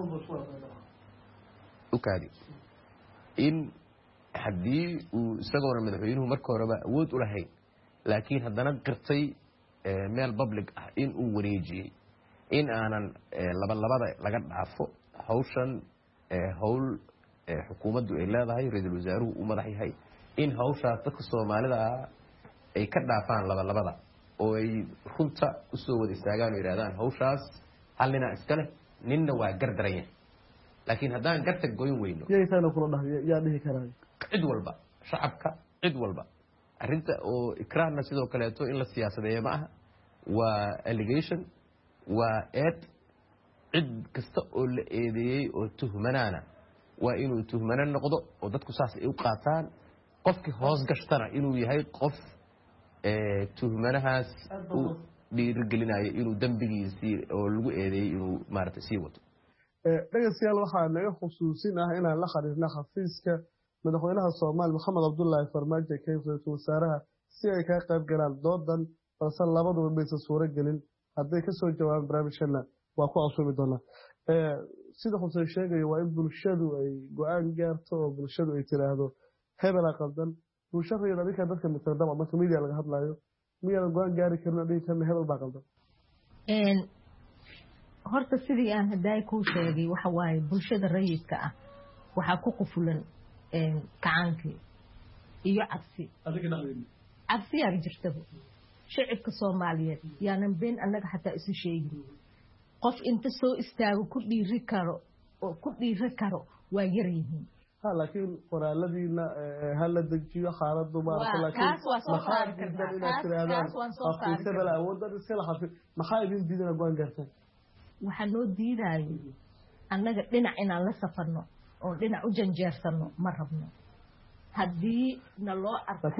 ukaadi in haddii uu isagoona madaxweynuhu marka horeba awood u lahayn laakiin haddana qirtay meel public ah in uu wareejiyey in aanan labalabada laga dhaafo hawshan hawl xukuumaddu ay leedahay ra-iisul wasaaruhu uu madax yahay in hawshaas dadka soomaalida ay ka dhaafaan labalabada oo ay runta usoo wada istaagaan oo yidhahdaan hawshaas hal ninaa iska leh ninna waa gardaran yahay laakiin haddaan garta goyn weyno yaytaana kula dhahay yaa dhihi karaa cid walba shacabka cid walba arrinta oo ikraahna sidoo kaleeto in la siyaasadeeyo ma aha waa allegation waa eed cid kasta oo la eedeeyey oo tuhmanaana waa inuu tuhmano noqdo oo dadku saas ay u qaataan qofkii hoos gashtana inuu yahay qof tuhmanahaas u dhiirigelinayo inuu dembigiisii oo lagu eedeeyey inuu maaragtay sii wato dhegeystayaal waxaa naga xusuusin ah inaan la xiriirna xafiiska madaxweynaha soomaaliya maxamed cabdullaahi farmaajo ka ra-iisul wasaaraha si ay kaga qayb galaan doodan balse labaduba maysan suuro gelin hadday kasoo jawaabaan barnaamijkana waa ku casuumi doonaa sida xuseen sheegaya waa in bulshadu ay go-aan gaarto oo bulshadu ay tiraahdo hebelaa qaldan bulsho rayid adinka dadka mitrdaba marka media laga hadlayo miyaadan go-aan gaari karin dhihi karna hebel baa qaldan horta sidii aan hadaay kuu sheegay waxa waaye bulshada rayidka ah waxaa ku qufulan kacaankii iyo cabsi cabsiyaa jirtaba shacibka soomaaliyeed yaanan been annaga xataa isu sheegin qof inta soo istaago ku dhiiri karo oo ku dhiiri karo waa yar yihiin laakiin qoraaladiina hala dejiyo xaaladu maxaa idin diidana go-aan gaartaan waxaa noo diidaayo annaga dhinac inaan la safarno oo dhinac u janjeersano ma rabno haddii na loo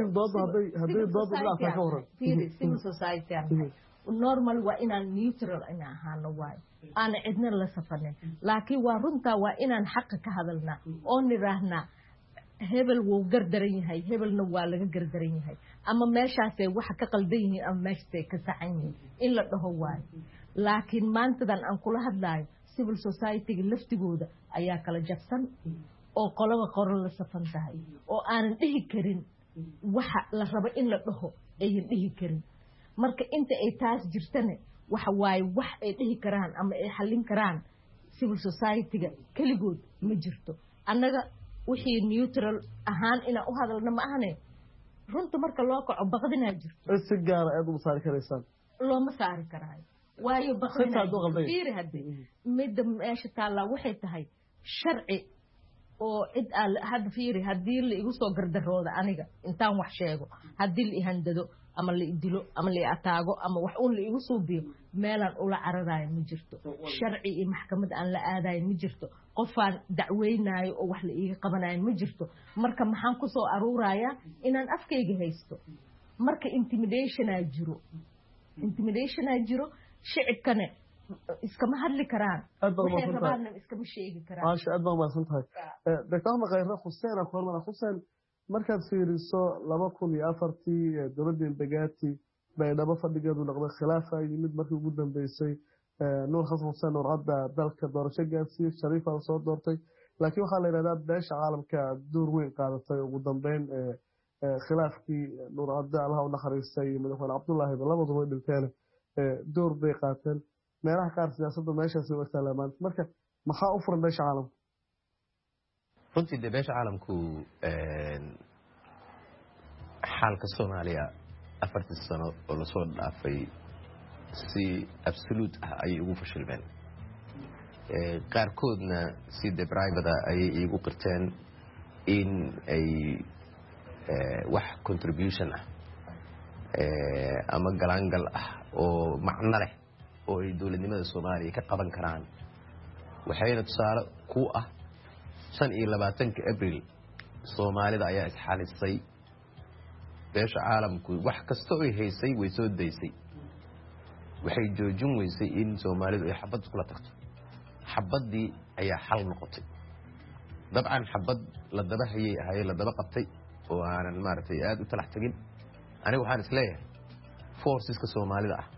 arcivil society normal waa inaan neutral ina ahaano waayo aana cidna la safarnin laakiin waa runtaa waa inaan xaqa ka hadalnaa oo nidhaahnaa hebel wuu gardaran yahay hebelna waa laga gardaran yahay ama meeshaasay waxa ka qaldan yihiin ama meeshaasay ka saxan yihiin in la dhaho waayo laakiin maantadan aan kula hadlaayo civil society-ga laftigooda ayaa kala jabsan oo qolaba qoro la safan tahay oo aanan dhihi karin waxa la rabo in la dhaho ayan dhihi karin marka inta ay taas jirtane waxa waaye wax ay dhihi karaan ama ay xallin karaan civil society-ga keligood ma jirto annaga wixii neutral ahaan inaan u hadalna ma ahane runta marka loo kaco baqdinaa jirto si gaara aad uma saari karaysaan looma saari karaayo waayo baqdinaa hadde midda meesha taallaa waxay tahay sharci oo cid aan hadda fiiri haddii la igu soo gardarooda aniga intaan wax sheego haddii la ihandado ama la idilo ama la ataago ama wax uun la igu suubiyo meelaan ula cararayo ma jirto sharci iyo maxkamad aan la aadayo ma jirto qofaan dacweynaayo oo wax la iiga qabanayo ma jirto marka maxaan ku soo aruurayaa inaan afkayga haysto marka intimidationaa jiro intimidationaa jiro shicibkane iskama hadli karaan waxay rabaanna iskama sheegi karaan maasha aad baa umahadsan tahay doctor axmed khayre xuseen aan ku hormara xuseen markaad fiiriso laba kun iyo afartii dowladda imbagaati baydhabo fadhigeedu noqday khilaafa yimid markii ugu dambeysay nuur xasan xuseen nuur cadda dalka doorasho gaarsiiyey shariifa soo doortay laakiin waxaa la yidhahdaa beesha caalamka door weyn qaadatay ugu dambeyn khilaafkii nuur cadda allaha u naxariistay iyo madaxweyne cabdullaahiba labaduba way dhinteen door bay qaateen meelaha qaar siyaasadda meeshaasi u egtaa maanta marka maxaa u furan beesha caalamku runtii dee beesha caalamku xaalka soomaaliya afartii sano oo lasoo dhaafay si absolute ah ayay ugu fashilmeen qaarkoodna si de bribada ayay iigu qirteen in ay wax contribution ah ama galaangal ah oo macno leh oo ay dowladnimada soomaaliya ka qaban karaan waxayna tusaale ku ah shan iyo labaatanka abril soomaalida ayaa isxalisay beesha caalamku wax kasta oy haysay way soo daysay waxay joojin weysay in soomaalidu ay xabad kula tagto xabaddii ayaa xal noqotay dabcan xabad la daba hayay ahaye la daba qabtay oo aanan maaragtay aada u talax tegin aniga waxaan isleeyahay forceska soomaalida ah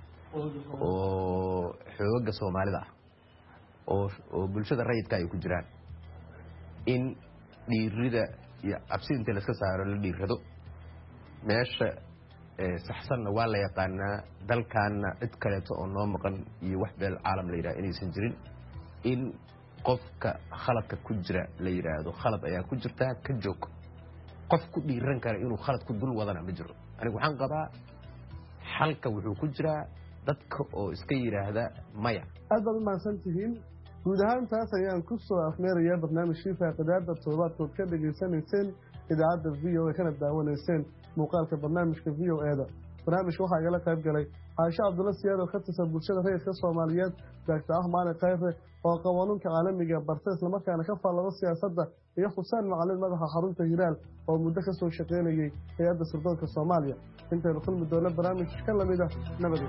oo xooga soomaalida ah oo oo bulshada rayidka ay ku jiraan in dhiirida iyo cabsi inta laska saaro la dhiirado meesha saxsanna waa la yaqaanaa dalkaana cid kaleeto oo noo maqan iyo wax beel caalam la yidhaha inaysan jirin in qofka khaladka ku jira la yiraahdo khalad ayaa ku jirta ka joog qof ku dhiiran kara inuu khalad ku dul wadana ma jiro anigu waxaan qabaa xalka wuxuu ku jiraa dadka oo iska yiraahda maya aad baad u mahadsantihiin guud ahaan taas ayaan ku soo afmeerayaa barnaamijkii faaqidaada toddobaadkood ka dhageysanayseen idaacadda v o a kana daawanayseen muuqaalka barnaamijka v o e da barnaamijka waxaa igala qayb galay caasho cabdulla siyaad oo ka tirsan bulshada rayidka soomaaliyeed doctor ahmaane khayre oo qawaanunka caalamiga barta islamarkaana ka faallada siyaasadda iyo xuseen macalin madaxa xarunta hilaal oo muddo ka soo shaqaynayay hay-adda sirdoonka soomaaliya intaynu kulmi doona barnaamij ka lamid ah nabadged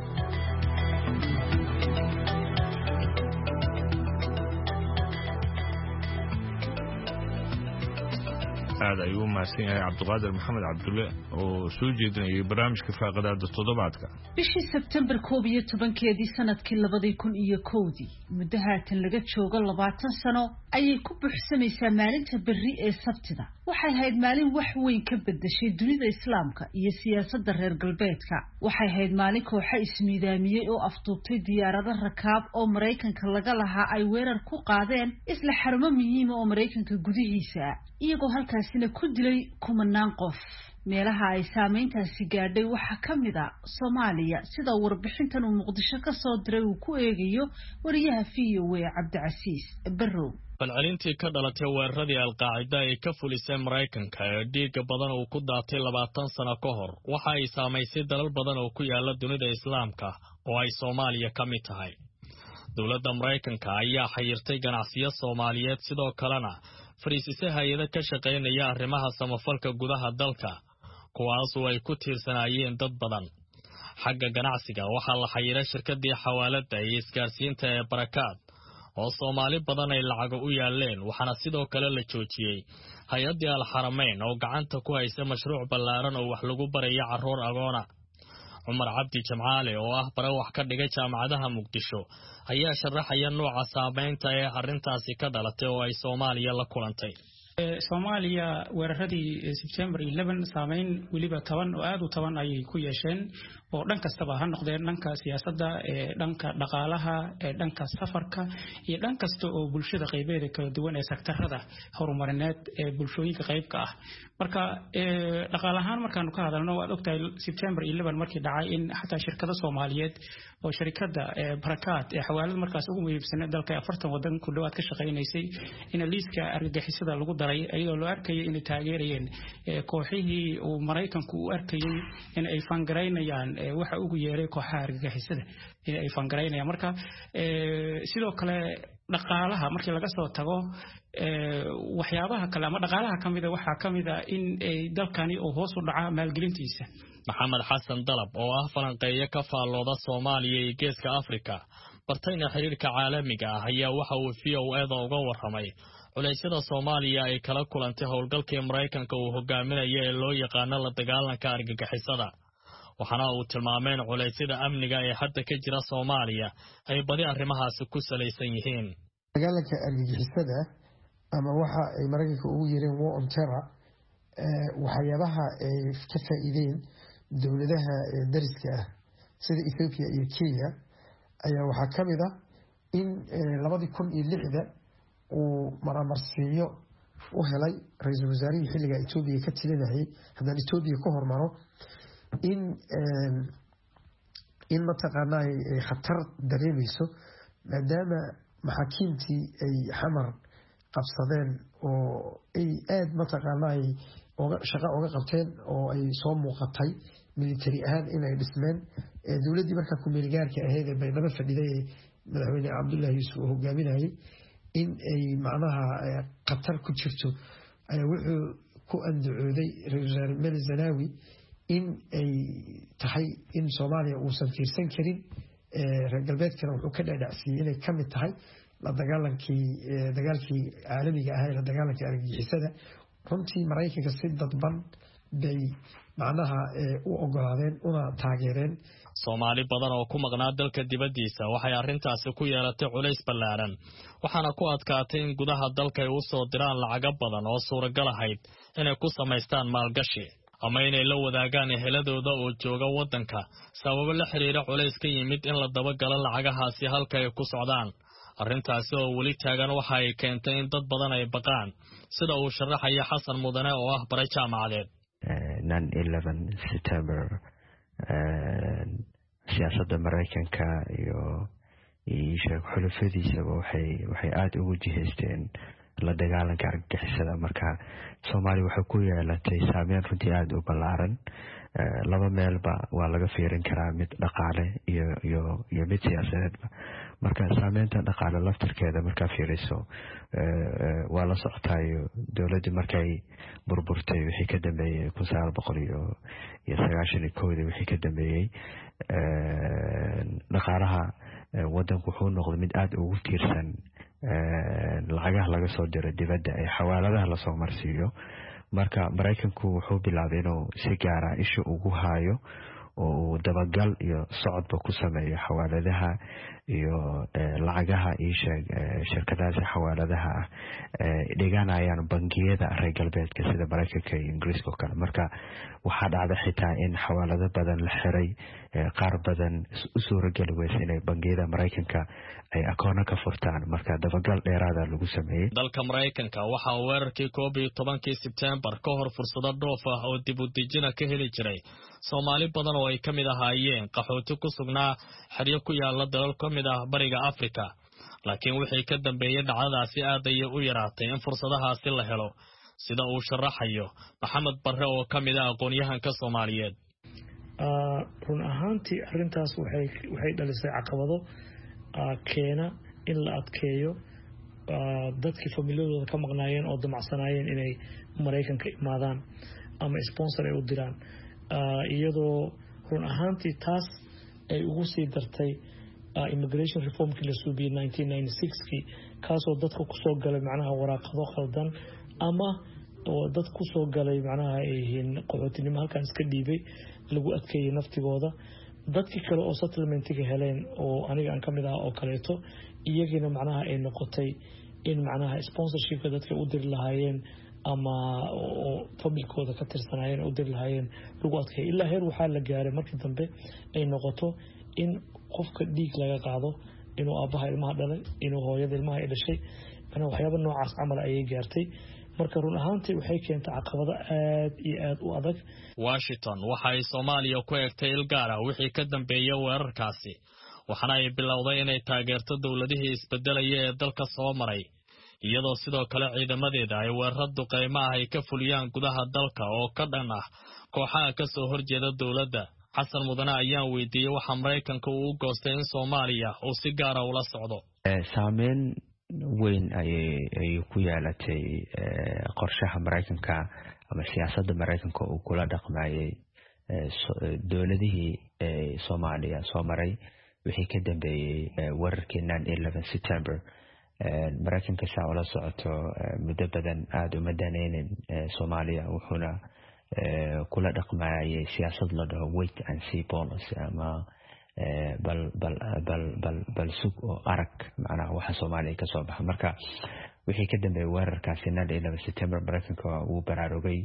aad ayuu u mahadsan yahay cabdiqaadir maxamed cabdulle oo soo jeedinayay barnaamijka faaqidaada toddobaadka bishii sebtembar koob iyo tobankeedii sanadkii labadii kun iyo kowdii muddo haatan laga joogo labaatan sano ayay ku buuxsamaysaa maalinta berri ee sabtida waxay ahayd maalin wax weyn ka bedeshay dunida islaamka iyo siyaasadda reer galbeedka waxay ahayd maalin kooxa ismiidaamiyey oo afduubtay diyaarado rakaab oo maraykanka laga lahaa ay weerar ku qaadeen isla xarumo muhiima oo maraykanka gudihiisa iyagoo halkaasina ku dilay kumanaan qof meelaha ay saameyntaasi gaadhay waxaa ka mid a Soomaaliya sida warbixintan uu Muqdisho ka soo diray uu ku eegayo wariyaha V O A Cabdicasiis Barrow falcelintii ka dhalatay weeraradii alqaacida ay ka fulisay Mareykanka ee dhiiga badan oo ku daatay labaatan sano ka hor waxa ay saameysay dalal badan oo ku yaala dunida islaamka oo ay Soomaaliya ka mid tahay dawladda Mareykanka ayaa xayirtay ganacsiyo Soomaaliyeed sidoo kalena fariisisay hay'ado ka shaqeynaya arrimaha samafalka gudaha dalka kuwaas oo ay ku tiirsanayeen dad badan xagga ganacsiga waxaa la xayiray shirkadii xawaalada iyo isgaarsiinta ee Barakaad oo Soomaali badan ay lacag u yaaleen waxaana sidoo kale la joojiyay hay'adii Al-Xarameyn oo gacanta ku haysa mashruuc ballaaran oo wax lagu barayo carruur agoona Umar Cabdi Jamcaale oo ah bara wax ka dhigay jaamacadaha Muqdisho ayaa sharaxaya nooca saameynta ee arrintaasi ka dhalatay oo ay Soomaaliya la kulantay Soomaaliya weeraradii September eleven saameyn waliba toban oo aad u toban ay ku yeesheen oo dhan kastaba ha noqdeen dhanka siyaasadda ee dhanka dhaqaalaha ee dhanka safarka iyo dhan kasta oo bulshada qaybeeda kala duwan ee sektarada horumarineed ee bulshooyinka qaybka ah marka dhaqaalahaan markaan ka hadalno waad ogtahay September eleven markii dhacay in xataa shirkado Soomaaliyeed oo shirkadda Barakaad ee xawaalad markaas ugu muhiimsan dalka afartan wadan ku dhawaad ka shaqeynaysay in liiska argagixisada lagu daray ayadoo loo arkayay in taageerayeen kooxihii uu Mareykanku u arkayay in ay fangareynayaan waxa ugu yeeray kooxaha argagixisada in ay fangareynayaan marka sidoo kale dhaqaalaha markii laga soo tago waxyaabaha kale ama dhaqaalaha kamida waxa kamida in dalkani uu hoos u dhaca maalgelintiisa Maxamed Xasan Dalab oo ah falanqeeyo ka faallooda Soomaaliya iyo Geeska Afrika bartayna xiriirka caalamiga ah ayaa waxa uu V O A da uga warramay culaysyada Soomaaliya ay kala kulantay howlgalkii Mareykanka uu hogaaminayo ee loo yaqaan la dagaalanka argagixisada waxaana uu tilmaamay culaysyada amniga ee hadda ka jira Soomaaliya ay badi arrimahaas ku salaysan yihiin dagaalanka argagixisada ama waxa ay Mareykanka ugu yeereen war on terror waxyaabaha ay ka faa'iideen dawladaha dariska ah sida Ethiopia iyo Kenya ayaa waxa kamid ah in labadii kun iyo lixda uu maramarsiyo u helay ra'iisul wasaarihii xilliga Ethiopia ka tilinayay haddana Ethiopia ka hormaro in in mataqaanaa ay khatar dareemayso maadaama maxaakiimtii ay xamar qabsadeen oo ay aad mataqaanaa oo shaqo uga qabteen oo ay soo muuqatay military ahaan inay dhismeen dawladdii markaa ku meelgaarka ahayd ee baydhabo fadhiday madaxweyne Cabdullaahi Yuusuf oo hogaaminayay in ay macnaha khatar ku jirto ayaa wuxuu ku andacooday ra'iisul wasaare Mele Zanaawi in ay tahay in Soomaaliya uusan fiirsan karin reer galbeedkana wuxuu ka dhaadhacsiyay inay ka mid tahay la dagaalankii dagaalkii caalamiga ahaa ee la dagaalanka argagixisada runtii Mareykanka si dadban bay macnaha u ogolaadeen una taageereen Soomaali badan oo ku maqnaa dalka dibadiisa waxay arrintaasi ku yeelatay culays ballaaran waxaana ku adkaatay in gudaha dalka ay u soo diraan lacag badan oo suuragal ahayd inay ku samaystaan maalgashi ama inay la wadaagaan eheladooda oo jooga wadanka sababo la xiriira culays ka yimid in la daba galo lacagahaasi halka ay ku socdaan arrintaasi oo weli taagan waxa ay keentay in dad badan ay baqaan sida uu sharaxaya Xasan Mudane oo ah bare jaamacadeed nine eleven September siyaasadda Mareykanka iyo iyo xulufadiisa waxay waxay aad ugu jihaysteen la dagaalanka argagixisada marka Soomaaliya waxa ku yeelatay saameyn runtii aad u ballaaran laba meelba waa laga fiirin karaa mid dhaqaale iyo iyo iyo mid siyaasadeed marka saameynta dhaqaale laftirkeeda marka fiiriso waa la socotaayo dawladda markay burburtay wixii ka dambeeyay kun sagaal boqol iyo sagaashan iyo kow wixii ka dambeeyay dhaqaalaha wadanku wuxuu noqday mid aad ugu tiirsan lacagaha laga soo diro dibadda ee xawaaladaha la soo marsiiyo marka Mareykanku wuxuu bilaabay inuu si gaar ah isha ugu haayo oo dabagal iyo socodba ku sameeyo xawaaladaha iyo lacagaha iyo shirkadaha xawaaladaha dhiganayaan bangiyada reer galbeedka sida Mareykanka iyo Ingiriiska oo kale marka waxa dhacday xitaa in xawaalado badan la xiray qaar badan u suuragal weysay inay bangiyada Mareykanka ay akoon ka furtaan marka dabagal dheeraad ah lagu sameeyay dalka Mareykanka waxa uu weerarkii koob iyo tobankii September ka hor fursado dhoof ah oo dib u dejin ka heli jiray Soomaali badan oo ay kamid ahaayeen qaxooti ku sugnaa xiriir ku yaala dalal kamid ah bariga Afrika laakiin wixii ka dambeeyay dhacdadaasi aad ay u yaraatay in fursadahaasi la helo sida uu sharaxayo Maxamed Barre oo kamid ah aqoon-yahanka Soomaaliyeed run ahaantii arrintaas waxay waxay dhalisay caqabado keena in la adkeeyo dadkii familiyadooda ka maqnaayeen oo damacsanaayeen inay Mareykanka imaadaan ama sponsor ay u diraan iyadoo run ahaantii taas ay ugu sii dartay immigration reformkii la suubiyay nineteen ninety-six kii kaasoo dadka ku soo galay macnaha waraaqado khaldan ama oo dad ku soo galay macnaha ay yihiin qaxootinimo halkan iska dhiibay lagu adkeeyay naftigooda dadkii kale oo settlementiga heleen oo aniga aan kamid ah oo kaleeto iyagina macnaha ay noqotay in macnaha sponsorshipka dadka u diri lahaayeen ama oo familkooda ka tirsanayeen u diri lahaayeen lagu adkeeyay ilaa heer waxaa la gaaray markii dambe ay noqoto in qofka dhiig laga qaado inuu aabaha ilmaha dhalay inuu hooyada ilmaha ay dhashay ana waxyaabo noocaas camal ayay gaartay marka run ahaantii waxay keentay caqabado aad iyo aad u adag Washington waxa ay Soomaaliya ku eegtay il gaar ah wixii ka dambeeyay weerarkaasi waxana ay bilowday inay taageerto dawladihii isbedelaya ee dalka soo maray iyadoo sidoo kale ciidamadeeda ay weeraradu qiimaha ay ka fuliyaan gudaha dalka oo ka dhan ah kooxaha ka soo horjeeda dawladda Xasan Mudane ayaan weydiiyay waxa Mareykanka uu u goostay in Soomaaliya uu si gaar ah ula socdo saameyn weyn ay ku yeelatay qorshaha Mareykanka ama siyaasadda Mareykanka uu kula dhaqmayay dawladihii Soomaaliya soo maray wixii ka dambeeyay weerarkii nine eleven September Mareykanka saa ula socoto muddo badan aad uma daneynin Soomaaliya wuxuuna kula dhaqmayay siyaasad la dhaho wait and see policy ama bal bal bal bal bal sug oo arag macnaha waxa Soomaaliya ka soo baxa marka wixii ka dambeeyay weerarkaasi nine eleven September Mareykanka uu baraarugay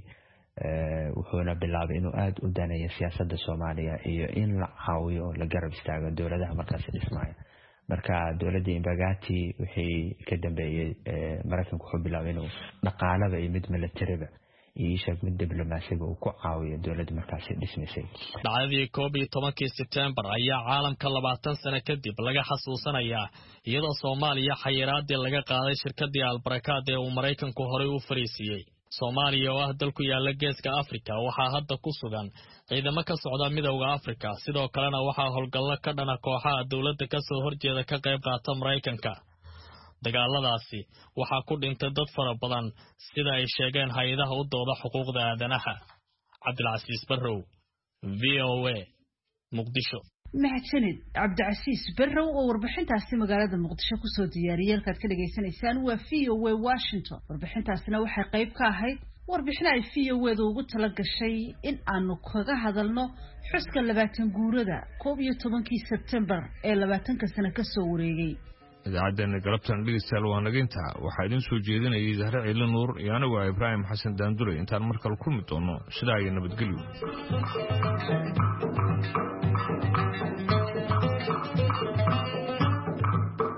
wuxuuna bilaabay inuu aad u daneeyo siyaasadda Soomaaliya iyo in la caawiyo la garab istaago dawladaha markaas dhismaya marka dawladda Imbagati wixii ka dambeeyay Mareykanka wuxuu bilaabay inuu dhaqaalaha iyo mid militariga iyo shaqo mid diblomaasiga uu ku caawiyo dawladda markaas dhismaysay dhacdadii koob iyo tobankii September ayaa caalamka labaatan sano kadib laga xasuusanayaa iyadoo Soomaaliya xayiraadii laga qaaday shirkadii Albarakaad ee uu Mareykanku horey u fariisiyay Soomaaliya oo ah dalku yaala geeska Afrika waxaa hadda ku sugan ciidamo ka socda midowga Afrika sidoo kalena waxaa howlgallo ka dhana kooxaha dawladda ka soo horjeeda ka qayb qaata Mareykanka dagaaladaasi waxaa ku dhintay dad fara badan sida ay sheegeen hay'adaha u dooda xuquuqda aadanaha Cabdilcasiis Barrow V O A Muqdisho mahadsanid Cabdilcasiis Barrow oo warbixintaasi magaalada Muqdisho ku soo diyaariyay halkaad ka dhageysanaysaan waa V O A Washington warbixintaasina waxay qayb ka ahayd warbixin ay V O A ugu tala gashay in aanu kaga hadalno xuska labaatan guurada koob iyo tobankii September ee labaatanka sano ka soo wareegay idaacaddeena galabtan dhegeystayaal waa naginta waxaa idin soo jeedinayay Zahra Ciile Nuur iyo anigu Ibraahim Xasan Daandure intaan mar kale kulmi doono sidaa iyo nabadgelyo